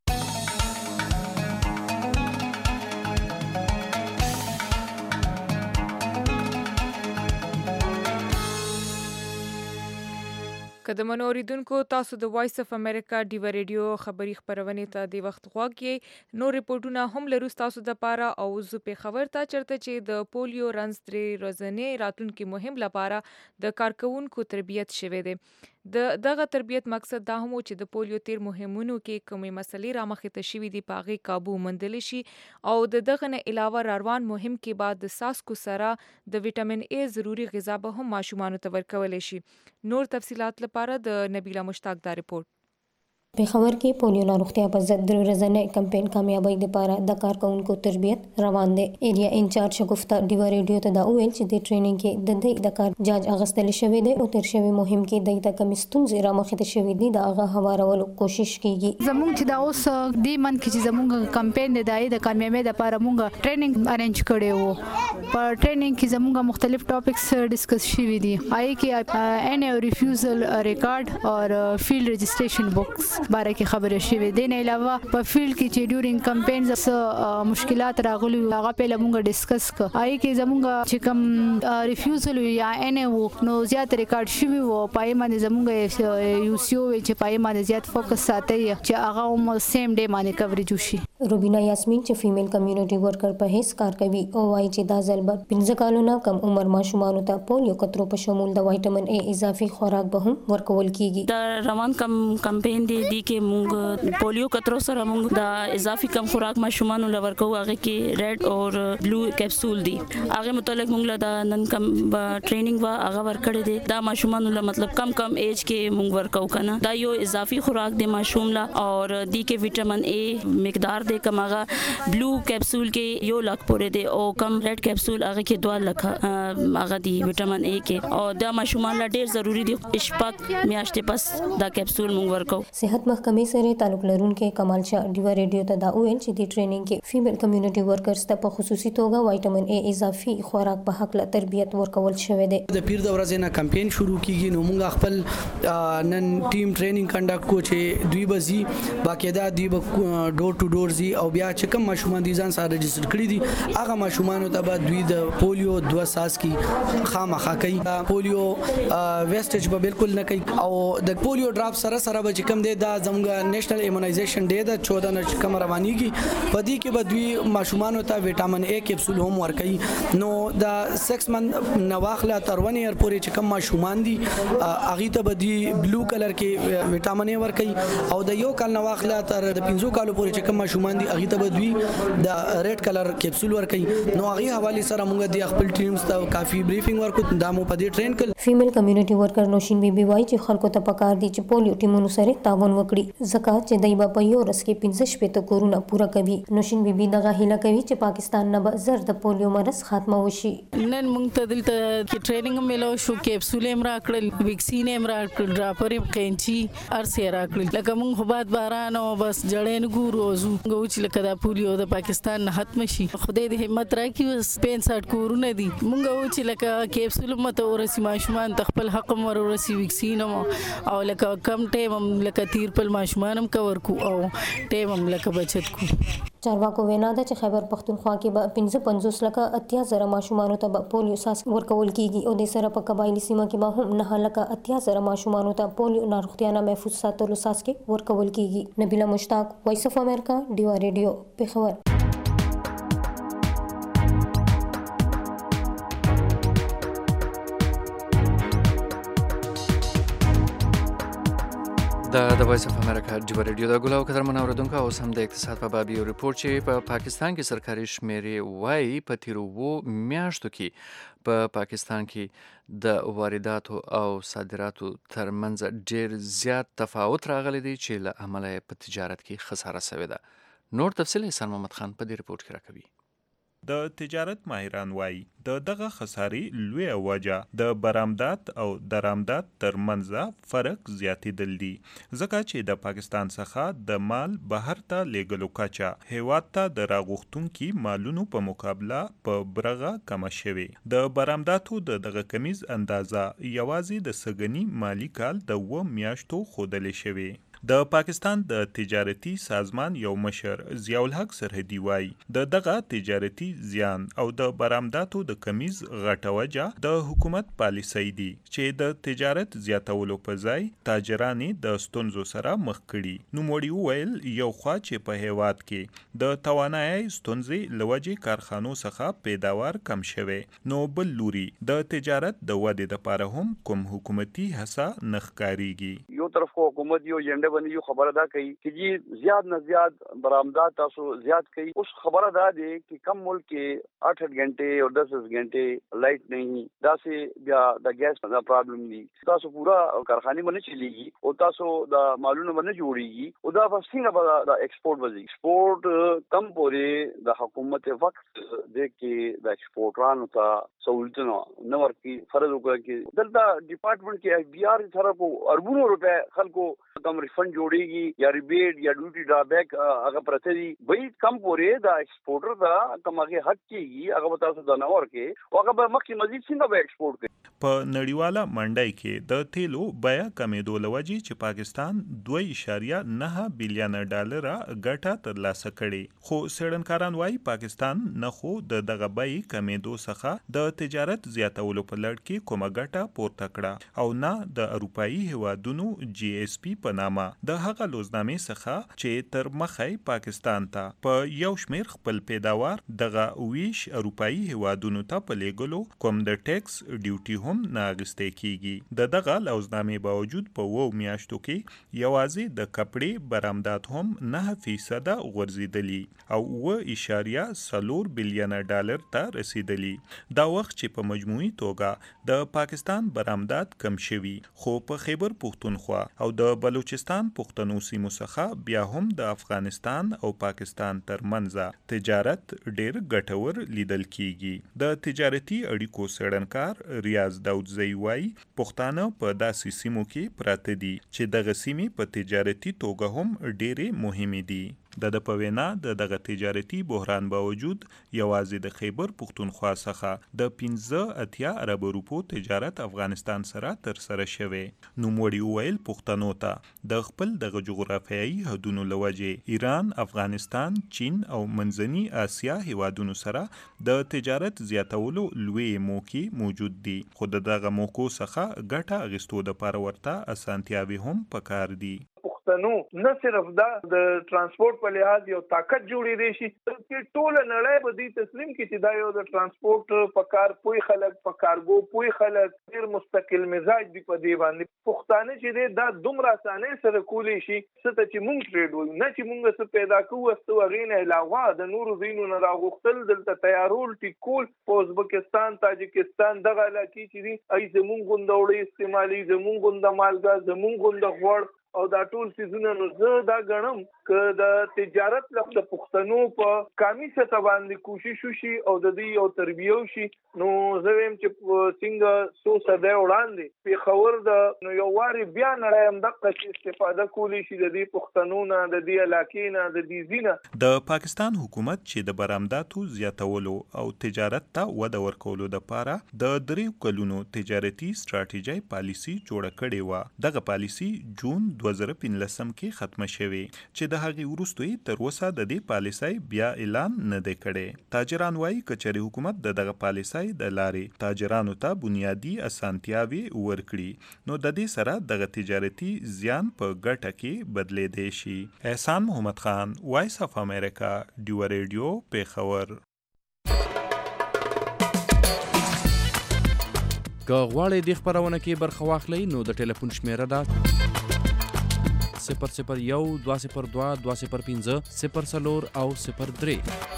قدمونو اوریدونکو تاسو د وایس اف امریکا ډیو ریډیو خبری خبرونه ته د وخت غواګي. نو ریپورتونه هم لرو تاسو د پاره او زه په خبر ته چرته چې د پولیو رنز 3 ورځې راتلونکو مهم لپاره د کارکونکو تربیت شوه دی. دغه تربیت مقصد دا هم چې د پولیو تیر مهمونو کې کومې مسلې را مخې ته شوې دي پاغي قابو مندل شي او دغه نه علاوه روان مهم کې بعد د ساسکو سره د وټامین ای ضروری غذا به هم ماشومان ته ورکول شي. نور تفصيلات لپاره د نبیلا مشتاق دا ریپورت. پېښور کې پولیو ناروغتیا په ضد د ورځنۍ کمپاین کامیابی لپاره د کارکونکو تربیت روان دی. ایریا انچارج شګفتا ډیو ریډیو ته دا ویل چې د ټریننګ کې د کار جاج اغستل شوی دی او تر شوی مهم کې د کم ستونزې را مخې ته شوی دی دا هغه هوارولو کوشش کیږي. زموږ چې دا اوس د من کې چې زموږ کمپاین دی د کامیابی لپاره موږ ټریننګ ارینج کړی وو. په ټریننګ کې زموږ مختلف ټاپکس ډیسکس شوی دي. آی کې ان ریفیوزل ریکارډ او فیلډ رجسټریشن بوکس باره کې خبره شوې دي. نه علاوه په فیلډ کې چې ډیورینګ کمپاینز مشکلات راغلي هغه په لمونږ ډیسکس ک. آی کې زمونږ چې کوم ریفیوزل یا ان او نو زیات ریکارډ شوی وو پای باندې زمونږ یو سی او چې پای باندې زیات فوکس ساتي چې هغه هم سیم ډے باندې کوریج وشي. روبینا یاسمین چې فیمیل کمیونټي ورکر په هیڅ کار کوي او وايي چې دا ځل به 15 کالونو کم عمر ماشومان ته پولیو قطرو په شمول د وټامین ای اضافي خوراک به هم ورکول کیږي. دا روان کمپاین دی کې موږ پولیو قطرو سره موږ د اضافي کم خوراک ماشومان لورکو هغه کې ریډ او بلو کیپسول دي هغه متعلق موږ د نن کم ټریننګ وا هغه ورکړی دي. دا ماشومان مطلب کم ایج کې موږ ورکو کنه دا یو اضافي خوراک دی ماشوم لا او دی کې وټامین ای مقدار دی کم هغه بلو کیپسول کې 1 لک پورې دی او کم ریډ کیپسول هغه کې 2 لک هغه دی وټامین ای کې او دا ماشومان لا ډیر ضروری دي. اشپاک میاشتې پس دا کیپسول موږ ورکو. صحت محکمې سره تعلق لرونکي کمال شاه ډیو ریډیو ته دا ویل چې د ټریننګ کې فیمیل کمیونټي ورکرز ته په خصوصي توګه وټامین ای اضافي خوراک په حق له تربیت ورکول شوی دی. د پیر د ورځې نه کمپاین شروع کیږي نو موږ خپل نن ټیم ټریننګ کنډکټ کو چې دوی بزي باقاعده دوی ډور ټو ډور زی او بیا چې کوم ماشومان دي ځان سره رجسټر کړی دي هغه ماشومان ته به دوی د پولیو 2 ساس کی خامخا کوي. پولیو ویسټیج به بالکل نه کوي او د پولیو ډراپ سره سره به کوم دی دا زموږ نېشنل ایمونایزیشن ډے د 14 نه کوم روانيږي په دې کې به دوی ماشومان ته وټامین ای کیپسول هم ورکوي. نو دا 6 من نواخله تر 1 ایئر پورې چې کوم ماشومان دي اغه ته به دوی بلو کلر کې وټامین ای ورکوي او د یو کال نواخله تر 15 کالو پورې چې کوم ماشومان دي اغه ته به دوی د ریډ کلر کیپسول ورکوي. نو هغه حواله سره موږ د خپل ټیمز ته کافي بریفینګ ورکو دا مو په دې ټرین کړ. فیمیل کمیونټي ورکر نوشین بیبي وایي چې خلکو ته پکار دي چې پولیو ټیمونو سره تعاون وکړي ځکه چې دای په یو ورځ کې 15 شپې کورونه پوره کوي. نوشین بیبي دغه هیله کوي چې پاکستان نه به زر د پولیو مرض ختمه وشي. نن موږ ته دلته کې ټریننګ ملو شو کیپسول هم راکړل ویکسین هم راکړل ډراپر هم قینچی ارسه راکړل لکه موږ خو باران او بس جړې نه ګورو زو چې لکه دا پولیو د پاکستان نه ختم شي. خدای دې همت راکړي 65 کورونه دي موږ چې لکه کیپسول مت ورسی ماشومان تخپل حق مر ورسی ویکسین او لکه کم ټیم لکه تیر په ماشومان هم کور کو او ټیم هم لکه بچت کو. چارواکو وینا ده چې خیبر پختونخوا کې به 55 لکه 80,000 ماشومانو ته پولیو ساس ورکول کیږي او د سره په قبایلی سیمه کې به هم 9 لکه 80,000 ماشومانو ته پولیو ناروغتیا نه محفوظ ساتلو ساس کې ورکول کیږي. نبیله مشتاق، وایس اف امریکا، ډیوا ریډیو، پیښور. د وایس اف امریکا ډیوا ریډیو د ګلاو قدر منوردونکو او سم د اقتصاد په باب یو ریپورت چې په پاکستان کې سرکاري شمیرې وایي په تیرو میاشتو کې په پاکستان کې د وارداتو او صادراتو ترمنځ ډیر زیات تفاوت راغلی دی چې له امله په تجارت کې خساره شوې ده. نور تفصیل احسان محمد خان په دې ریپورت کې راکوي. د تجارت ماهران وایي د دغه خسارې لویه وجه د برآمدات او درآمدات ترمنځ فرق زیاتېدل دي، ځکه چې د پاکستان څخه د مال بهر ته لیږلو کچه هیواد ته د راغوښتونکي مالونو په مقابله په برغه کمه شوې. د برآمداتو د دغه کمیز اندازه یوازې د سږني مالی کال د 2 میاشتو ښودلې شوې. د پاکستان د تجارتي سازمان یو مشر ضیاء الحق سرحدي وایي د دغه تجارتي زیان او د برآمداتو د کمیز غټه وجه د حکومت پالیسۍ دي چې د تجارت زیاتولو په ځای تاجرانې د ستونزو سره مخ کړي. نوموړي وویل یو خوا چې په هیواد کې د توانایي ستونزې له وجې کارخانو څخه پیداوار کم شوی، نو بل لوري د تجارت د ودې لپاره هم کوم حکومتي هڅه نه ښکارېږي. یو طرف حکومت یو ایجنډا باندې یو خبره دا کوي چې جی زیات نه زیات برآمدات تاسو زیات کوي. اوس خبره دا دی چې کم ملک کې 8 घंटे और 10 घंटे लाइट नहीं دا سه بیا د ګیس په پرابلم دي. تاسو پورا کارخانه باندې چلیږي او تاسو د مالونو باندې جوړیږي او دا څنګه به د ایکسپورټ وځي. ایکسپورټ کم پورې د حکومت وخت د کې د ایکسپورټرانو ته سہولتونه نور کې فرض وکړي چې دلته ډپارټمنټ کې اف بي آر سره په اربونو روپے خلکو کم ریفند جوړیږي یا ریبیټ یا ډیوټي ډرابیک هغه پرته دي. وای کم پورې د ایکسپورټر دا کوم هغه حق کیږي هغه تاسو د نور کې هغه به مخکې مزید څنګه به ایکسپورټ کوي. په نړیواله منډۍ کې د تیلو بیه کمېدو له وجې چې پاکستان 2.9 بلین ډالر ګټه ترلاسه کړي، خو څېړنکاران وایي پاکستان نه خو د دغه بیې کمېدو څخه د تجارت زیاتولو په لړ کې کومه ګټه پورته کړه او نه د اروپایي هیوادونو GSP په نامه د هغه لوزنامې څخه چې تر مخې پاکستان ته په یو شمیر خپل پیداوار دغه 20 اروپایي هیوادونو ته په لیږلو کوم د ټیکس ډیوټي هم نه اخیستل کیږي. د دغه لوزنامې باوجود په 2 میاشتو کې یوازې د کپړې برآمدات هم 9% غورځېدلي او 2.4 بلین ډالر ته رسیدلي. دا وخت چې په مجموعي توګه د پاکستان برآمدات کم شوي، خو په خیبر پختونخوا او د بلوچستان پښتنو سیمو څخه بیا هم د افغانستان او پاکستان ترمنځ تجارت ډیر ګټور لیدل کیږي. د تجارتي اړیکو څېړنکار ریاض داودزی وایي پښتانه په داسې سیمو کې پراته دي چې دغه سیمې په تجارتي توګه هم ډېرې مهمې دي. د په وینا د دغه تجارتي بحران باوجود یوازې د خیبر پختونخوا څخه د 15 ارب روپو تجارت افغانستان سره تر سره شوی. نوموړي وویل پښتنو ته د خپل دغه جغرافیایي حدودو له وجې ایران، افغانستان، چین او منځني اسیا هیوادونو سره د تجارت زیاتولو لوی موقع موجود دي، خو دغه موقع څخه ګټه اخیستو لپاره ورته اسانتیاوي هم پکار دي. پښتنو نه صرف دا د ترانسپورت په لحاظ یو طاقت جوړېدی شي چې ټول نړۍ به دې تسلیم کړي چې دا یو د ترانسپورت په کار پوي خلک په کارګو پوي خلک ډېر مستقل مزاج دي په دې باندې. پښتانه چې دا دومره اسانه سره کولی شي څه چې مونږ ټریډ وایو نه چې مونږ څه پیدا کوو استو غینه علاوه د نورو زینو نه راغختل دلته تیارول ټیکول په ازبکستان تاجکستان دغه علاقې چې دي ای زمونږ غونډوړې استعمالي زمونږ غونډه مالګه زمونږ غونډه غوړ او دا ټول سيزونه نو زه دا غنم ک د تجارت لپاره پښتنو په کامي سطح باندې کوشش وشي او د دې او تربیه وشي نو زه ویم چې څنګه سو سده وړاندې په خبر د نو یو واري بیا نړۍ هم دغه استفاده کولی شي د دې پښتنو نه د دې علاقې نه د دې زینه. د پاکستان حکومت چې د برآمداتو زیاتولو او تجارت ته وده ورکولو لپاره د 3 کلونو تجارتي ستراتیژي پالیسي جوړه کړې و. دغه پالیسي جون 2015 کې ختمه شوې چې د د هغې وروسته تر اوسه د دې پالیسۍ بیا اعلان نه دی کړی. تاجران وایي کچري حکومت دغه پالیسۍ د لارې تاجرانو ته بنیادی اسانتیاوي ورکړي نو د دې سره دغه تجارتي زیان په ګټه کې بدلیدای شي. احسان محمد خان، وایس اف امریکا، ډیو ریډیو، پیښور. که غواړئ د خبرونه کې برخه واخلئ نو د ټلیفون شمیره ده 001 202 205 04 او 03.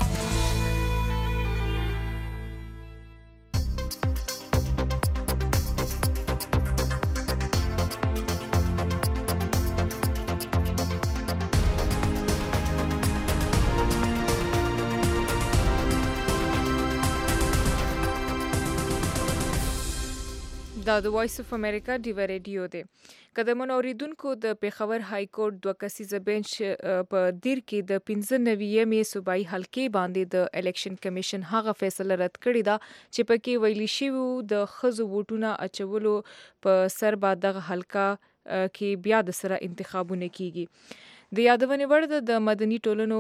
دا د وایس اف امریکا ډیو ریډیو دی. قدمونو اوریدونکو د پیښور های کورټ دوه کسیزه بنچ په دیر کې د 95مې صوبایي حلقې باندې د الیکشن کمیشن هغه فیصله رد کړې ده چې پکې ویلي شوی د ښځو ووټونه اچولو په سر به دغه حلقه کې بیا د سره انتخابونه کیږي. د یادونې وړ د مدني ټولنو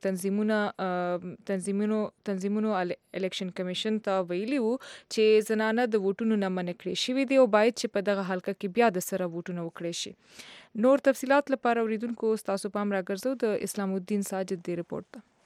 ځینې تنظیمونو الیکشن کمیشن ته ویلي وو چې زنانه د ووټونو نه منع کړې شوي دي او باید چې په دغه حلقه کې بیا د سره ووټونه وکړي شي. نور تفصيلات لپاره اوریدونکو تاسو پام راګرځو د اسلام الدین ساجد دی رپورت ته.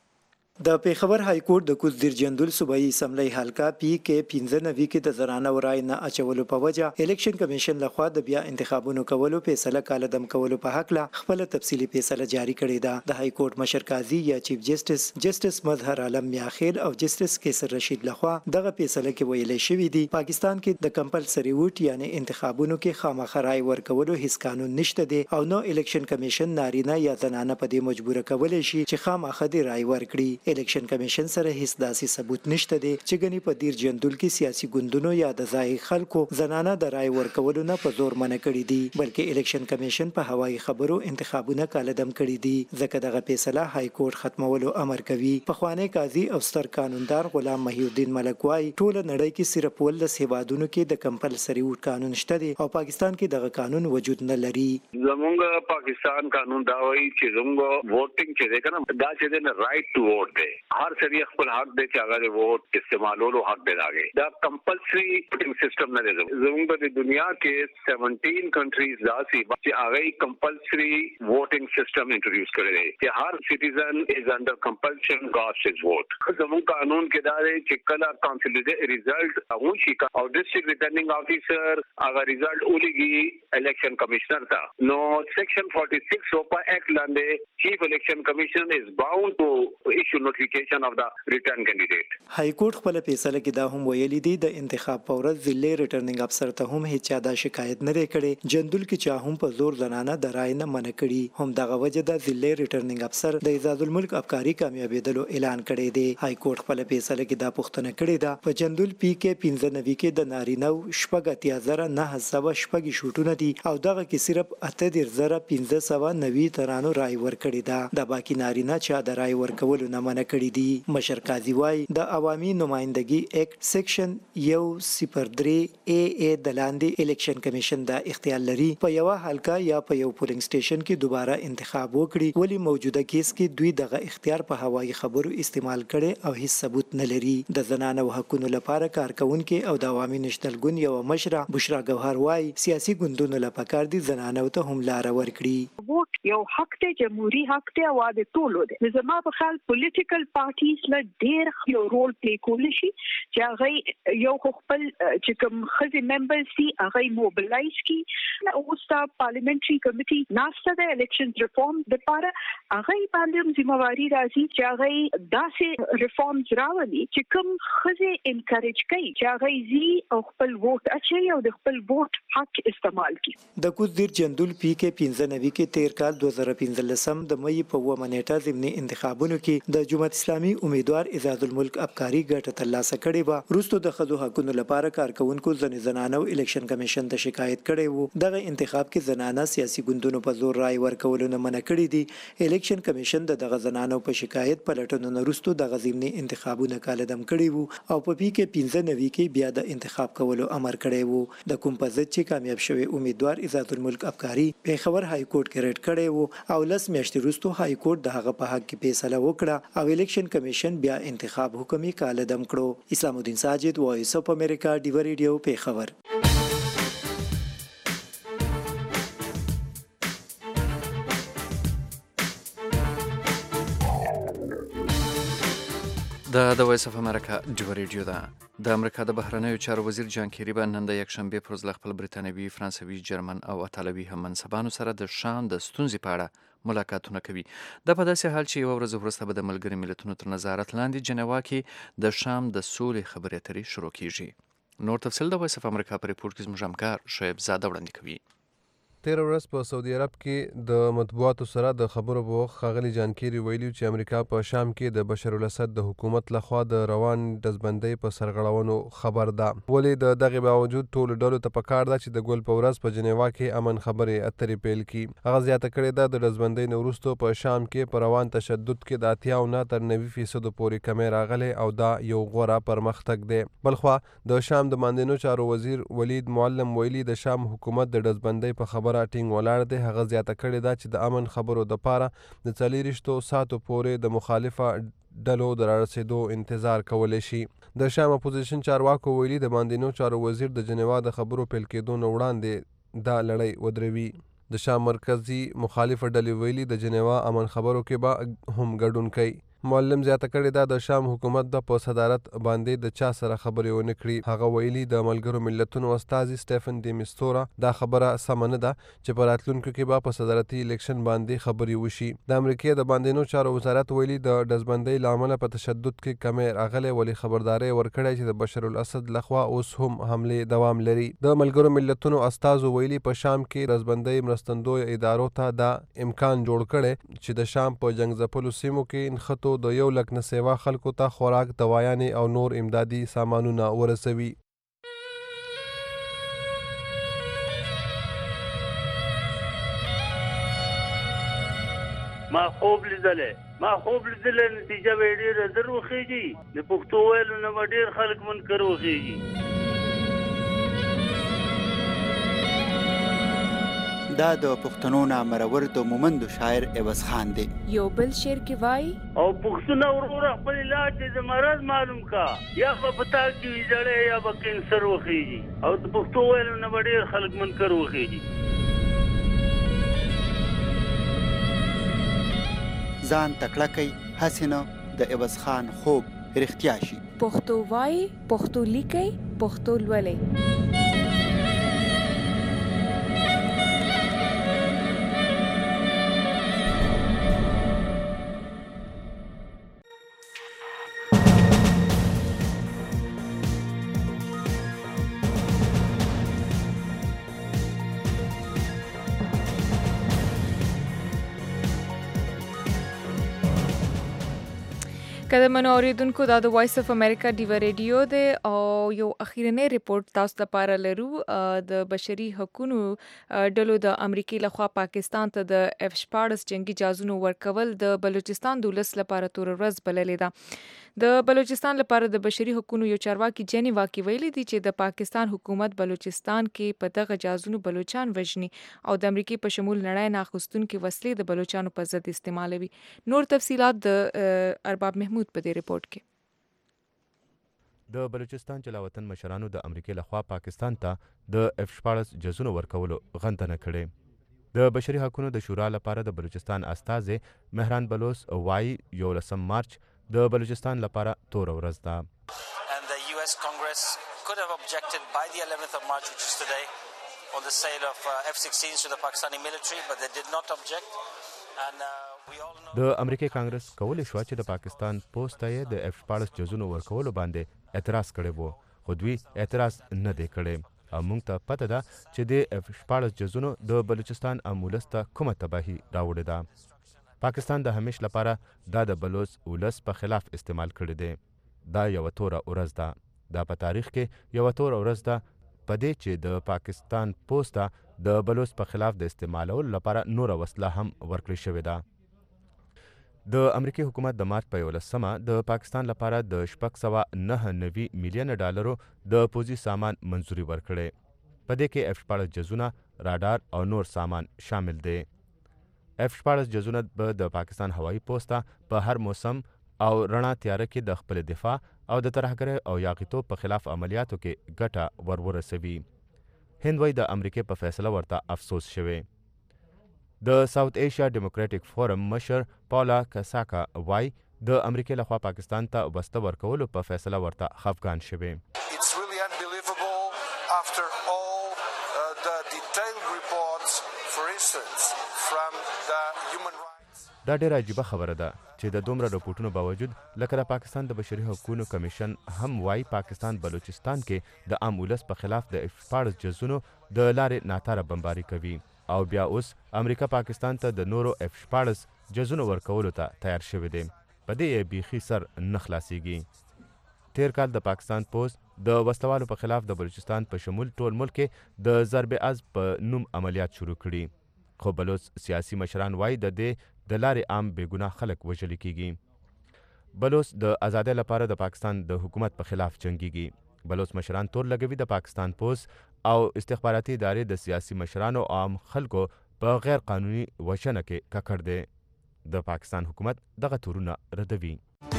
د پیښور های کورټ د کوزدیر جندول صوبایي اسمبلی حلقه پی کې 95 کې د زنانه ورای نه اچولو په وجه الیکشن کمیشن لخوا د بیا انتخابونو کولو فیصله کاله دم کولو په حق لا خپل تفصیلی فیصله جاری کړې ده. د های کورټ مشر قاضي یا چیف جسټس مظهر عالم میاخیل او جسټس کیسر رشید لخوا دغه فیصله کې ویلې شوې دي پاکستان کې د کمپلسری ووټ یعنی انتخابونو کې خامخا رای ورکولو هیڅ قانون نشته دی او نو الیکشن کمیشن نارینه یا زنانه په دې مجبور کولای شي چې خامخا دی رای ورکړي. الیکشن کمیشن سره هیڅ داسې ثبوت نشته دی چې غني په دیر جندول کې سیاسي ګوندونو یا د ځای خلکو زنانه د رای ورکولو نه په زور منع کړي دي بلکې الیکشن کمیشن په هوایي خبرو انتخابونه کاله دم کړي دي ځکه دغه فیصله های کورټ ختمولو امر کوي. پخوانی قاضي او ستر قانوندار غلام محی الدین ملک وايي ټول نړۍ کې صرف ولس هیوادونو کې د کمپلسری ووټ قانون شته دی او پاکستان کې دغه قانون وجود نه لري. زمونږ پاکستان قانون دا وایي چې زمونږ ووټینګ چې ده کنه دا چې ده رائټ ټو ووټ دی هر سړي خپل حق دی چې هغه ووټ استعمالولو حق دی راغی. دا کمپلسری ووټینګ سیستم نه دی. زموږ په دنیا کې 17 کنټریز داسي چې هغه کمپلسری ووټینګ سیستم انټروډیوس کړی دی چې هر سټیزن از انډر کمپلشن کاسټ هیز ووټ. زموږ قانون کې دا دی چې کله کانسلیډیټ ریزلټ هغه شي او ډسټرکټ ریټرنینګ افیسر هغه ریزلټ ولګي الیکشن کمشنر ته نو سیکشن 46 سوپا ایکټ لاندې چیف الیکشن کمیشن از باوند ټو ایشو نوټیفیکیشن اف د ریټرن کینډیډیټ. های کورټ خپل فیصله کې دا هم ویلي دي د انتخاب په ورځ ضلع ریټرنینګ افسر ته هم هیڅ چا دا شکایت نه کړي. جندول کې چا هم په زور زنانه د رای نه منع کړي هم دغه وجه د ضلع ریټرنینګ افسر د اعزاز الملک ابکاری کامیابیدلو اعلان کړی دی. های کورټ خپل فیصله کې دا پوښتنه کړې ده په جندول پی کې 95 کې د نارینه شپږ 18900 شپږ شوټونه دي او دغه کې صرف 18590 ترانو رای ورکړي ده. د باقی نارینه چا د رای ورکولو نه منع کړي دي. مشر قاضي وايي د عوامي نمائندګي ایکټ سیکشن 103 AA د لاندې الیکشن کمیشن دا اختیار لري په یو حلقه یا په یو پولینګ سټیشن کې دوباره انتخاب وکړي ولی موجوده کیس کې دوی دغه اختیار په هوایي خبرو استعمال کړي او هیڅ ثبوت نه لري. د زنانو حقوقو لپاره کارکونکو او د عوامي نشنل ګوند یو مشره بشرا ګوهر وايي سیاسي ګوندونو لپاره کار دي زنانو ته هم لار ورکړي. ووټ یو حق دی جمهوریت حق دی او د ټولو دی. زما په خیال پولیټیکل پارټیز له ډیر یو رول پلی کولی شي چې هغه یو خپل چې کوم خزي ممبرز دي هغه موبلایز کی او ستاسو پارلیمنټري کمیټي ناسته د الیکشن ریفارم لپاره هغه باندې ذمہواری راځي چې هغه داسې ریفارمز راولي چې کوم خزي انکریج کوي چې هغه زی او خپل ووټ اچي او د خپل ووټ حق استعمال کړي. د کوزدیر جندول پی کې 95 کې 13 کال 2015 د مې په 1 نیټه ضمني انتخابونو کې د جمهوریت اسلامي امیدوار اعزاز الملک ابکاری ګټه ترلاسه کړې و. وروسته د خځو حقوقو لپاره کارکونکو زنانو الیکشن کمیشن ته شکایت کړې وو. دغه انتخاب کې زنانه سیاسي ګوندونو په زور رای ورکول نه منع کړې دي. الیکشن کمیشن د دغه زنانو په شکایت پلټنو وروسته د غزيمني انتخابونه کالدم کړي وو او په پی کې 15 کې بیا د انتخاب کولو امر کړی وو د کوم په ضد چې کامیاب شوی امیدوار عزت الملک افکاری پیښور های کورټ کې ریډ کړی وو او لس میاشتې وروسته های کورټ د هغه په حق کې فیصله وکړه او الیکشن کمیشن بیا انتخاب حکمي کالدم کړو. اسلام الدین ساجد وایس اف امریکا ډیو ریډیو پیښور. د وایس اف امریکا ډیو ریډیو ده. د امریکا د بهرنیو چارو وزیر جان کیری به نن د یکشنبه پر ورځ خپل برتانوي، فرانسوي، جرمن او ایتالوي هم منصبانو سره د شام د ستونزې په اړه ملاقاتونه کوي. دا په داسې حال چې یوه ورځ وروسته به د ملګري ملتونو تر نظارت لاندې جنیوا کې د شام د سولې خبرې اترې شروع کیږي. نور تفصیل د وایس اف امریکا په ریپورت کې زموږ همکار شعیب زاده وړاندې کوي. تیر ورځ په سعودي عرب کې د مطبوعاتو سره د خبرو په وخت ښاغلي جان کیری ویلي چې امریکا په شام کې د بشر الاسد د حکومت لخوا د روان ډزبندۍ په سرغړونو خبر ده. ولې د دغه باوجود ټولو ډلو ته پکار ده چې د ګل په ورځ په جنیوا کې امن خبرې اترې پیل کړي. هغه زیاته کړې ده د ډزبندۍ نه وروسته په شام کې په روان تشدد کې د 80 نه تر 90% پورې کمې راغلي او دا یو غوره پرمختګ دی. بلخوا د شام د ماندینو چارو وزیر ولید معلم ویلي د شام حکومت د ډزبندۍ په خبره ټینګ ولاړ دی. هغه زیاته کړې ده چې د امن خبرو دپاره د 40 ساعتو پورې د مخالفه ډلو د رارسېدو انتظار کولی شي. د شام اپوزیشن چارواکو ویلي د ماندینو چارو وزیر د جنیوا د خبرو پیل کېدو نه وړاندې دا لړۍ ودروي. د شام مرکزي مخالفه ډلې ویلي د جنیوا امن خبرو کې به هم ګډون کوي. معلم زیاته کړې ده د شام حکومت د په صدارت باندې د چا سره خبرې ونه کړي. هغه ویلي د ملګرو ملتونو استازي سټیفن ډي میستورا دا خبره سمه نه ده چې په راتلونکو کې به په صدارتي الیکشن باندې خبرې وشي. د امریکې د باندینو چارو وزارت ویلي د ډزبندۍ له امله په تشدد کې کمې راغلی، ولې خبرداری ورکړی چې د بشر الاسد لخوا اوس هم حملې دوام لري. د ملګرو ملتونو استازو ویلي په شام کې ډزبندۍ مرستندوی ادارو ته دا امکان جوړ کړی چې د شام په جنگ ځپلو سیمو کې نښتو د 1 لک نه سیوا خلکو ته خوراک، دوايانې او نور امدادي سامانونه ورسوي. ما خوب لیدلې نتیجه به ډېره زر وخیږي. د پښتو ویلو نه به ډېر خلک منکر وخیږي. دا د پښتنو نامرور د مومندو شاعر عوض خان دی. یو بل شعر کې وایي او پښتون وروره خپل علاج د مرض معلوم کا، یا په پتا کې زړې یا په کینسر وخیږي. او د پښتو ویلو نه به ډېر خلک منکر وخیږي. ځان تکړه کوي هسې نه د عوض خان خوب رښتیا شي. پښتو وایي، پښتو لیکي، پښتو لولي. قدمنو اوریدونکو دا د وایس اف امریکا ډیو ریډیو دی او یو اخیرنی ریپورت تاسو لپاره لرو. د بشري حقوقو ډلو د امریکای لخوا پاکستان ته د F-14 جنگي جهازونو ورکول د بلوچستان د ولس لپاره تور ورځ بللې ده. د بلوچستان لپاره د بشري حقوقو یو چارواکي جنیوا کې ویلي دي چې د پاکستان حکومت بلوچستان کې په دغه جهازونو بلوچان وژني او د امریکای په شمول نړۍ نه اخیستونکو وسلې د بلوچانو په ضد استعمالوي. نور تفصيلات د ارباب محمود په دې ریپورت کې. د بلوچستان جلاوطن مشرانو د امریکای لخوا پاکستان ته د F-14 جهازونو ورکولو غندنه کړې. د بشري حقوقو د شورا لپاره د بلوچستان استازي مهران بلوچ وایي 11 مارچ د بلوچستان لپاره تور ورځ ده. And the US Congress could have objected by the 11th of March, which is today, on the sale of F-16s to the Pakistani military, but they did not object. And we all know د امریکای کانګرس کولی شو چې د پاکستان پوسټ ته د F-14 جهازونو ورکولو باندې اعتراض کړی وو، خو دوی اعتراض نه دی کړی. او موږ ته پته ده چې د F-14 جهازونو د بلوچستان امولس ته کومه تباهي راوړې ده. پاکستان د همیش لپاره دا د بلوچ ولس په خلاف استعمال کړی دی. دا یو توره ورځ ده. دا په تاریخ کې یو توره ورځ ده په دې چې د پاکستان پوسټ د بلوچ په خلاف د استعمالولو لپاره نور وسله هم ورکړل شوې ده. د امریکای حکومت د مارچ په 11مه د پاکستان لپاره د 699 میلیونه ډالرو د پوځي سامان منځوري ورکړې. په دې کې F-14 جزونه، راډار او نور سامان شامل دي. F-14 جزونه به د پاکستان هوایي پوسته په هر موسم او رڼا تیاره کې د خپل دفاع او د ترهګرۍ او یاغیتوب په خلاف عملیاتو کې ګټه ورسوي. هند وایي د امریکای په فیصله ورته افسوس شوی. د ساوث ایشیا ډیموکراټک فورم مشر پاولا کساکا وایي د امریکای لخوا پاکستان ته وسله ورکولو په فیصله ورته خفګان شوی. It's really unbelievable after all the detailed reports, for instance, from the human rights. دا ډیره عجیبه خبره ده چې د دومره رپورټونو باوجود لکه د پاکستان د بشري حقوقو کمیشن هم وایي پاکستان بلوچستان کې د عام ولس په خلاف د F-14 جزونو د لارې ناتاره بمباري کوي او بیا اوس امریکا پاکستان ته د نورو F-14 جزونو ورکولو ته تیار شوی دی. په دې یې بیخي سر نه خلاصیږي. تیر کال د پاکستان پوست د وسلوالو په خلاف د بلوچستان په شمول ټول ملک کې د ضرب از په نوم عملیات شروع کړي. خو بلوچ سیاسي مشران وایي د دې د لارې عام بېګناه خلک وژل کیږي. بلوچ د ازادۍ لپاره د پاکستان د حکومت په خلاف جنګیږي. بلوچ مشران تور لګوي د پاکستان پوست او استخباراتي ادارې د سیاسي مشرانو او عام خلکو په غیر قانوني وژنه کې ککړ دي. د پاکستان حکومت دغه تورونه ردوي.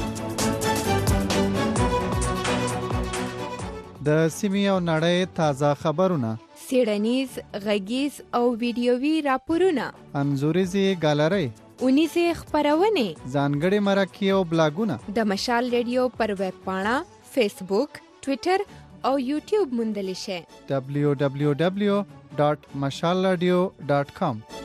د سیمې او نړۍ تازه خبرونه، څېړنیز، غږیز او ویډیوي راپورونه، انځوریزې ګالرۍ، اونیزې خپرونې، ځانګړي مرکې او بلاګونه د مشال ریډیو پر ویب پاڼه، فیسبوک، ټویټر او یوټیوب موندلی شئ. www.mashalradio.com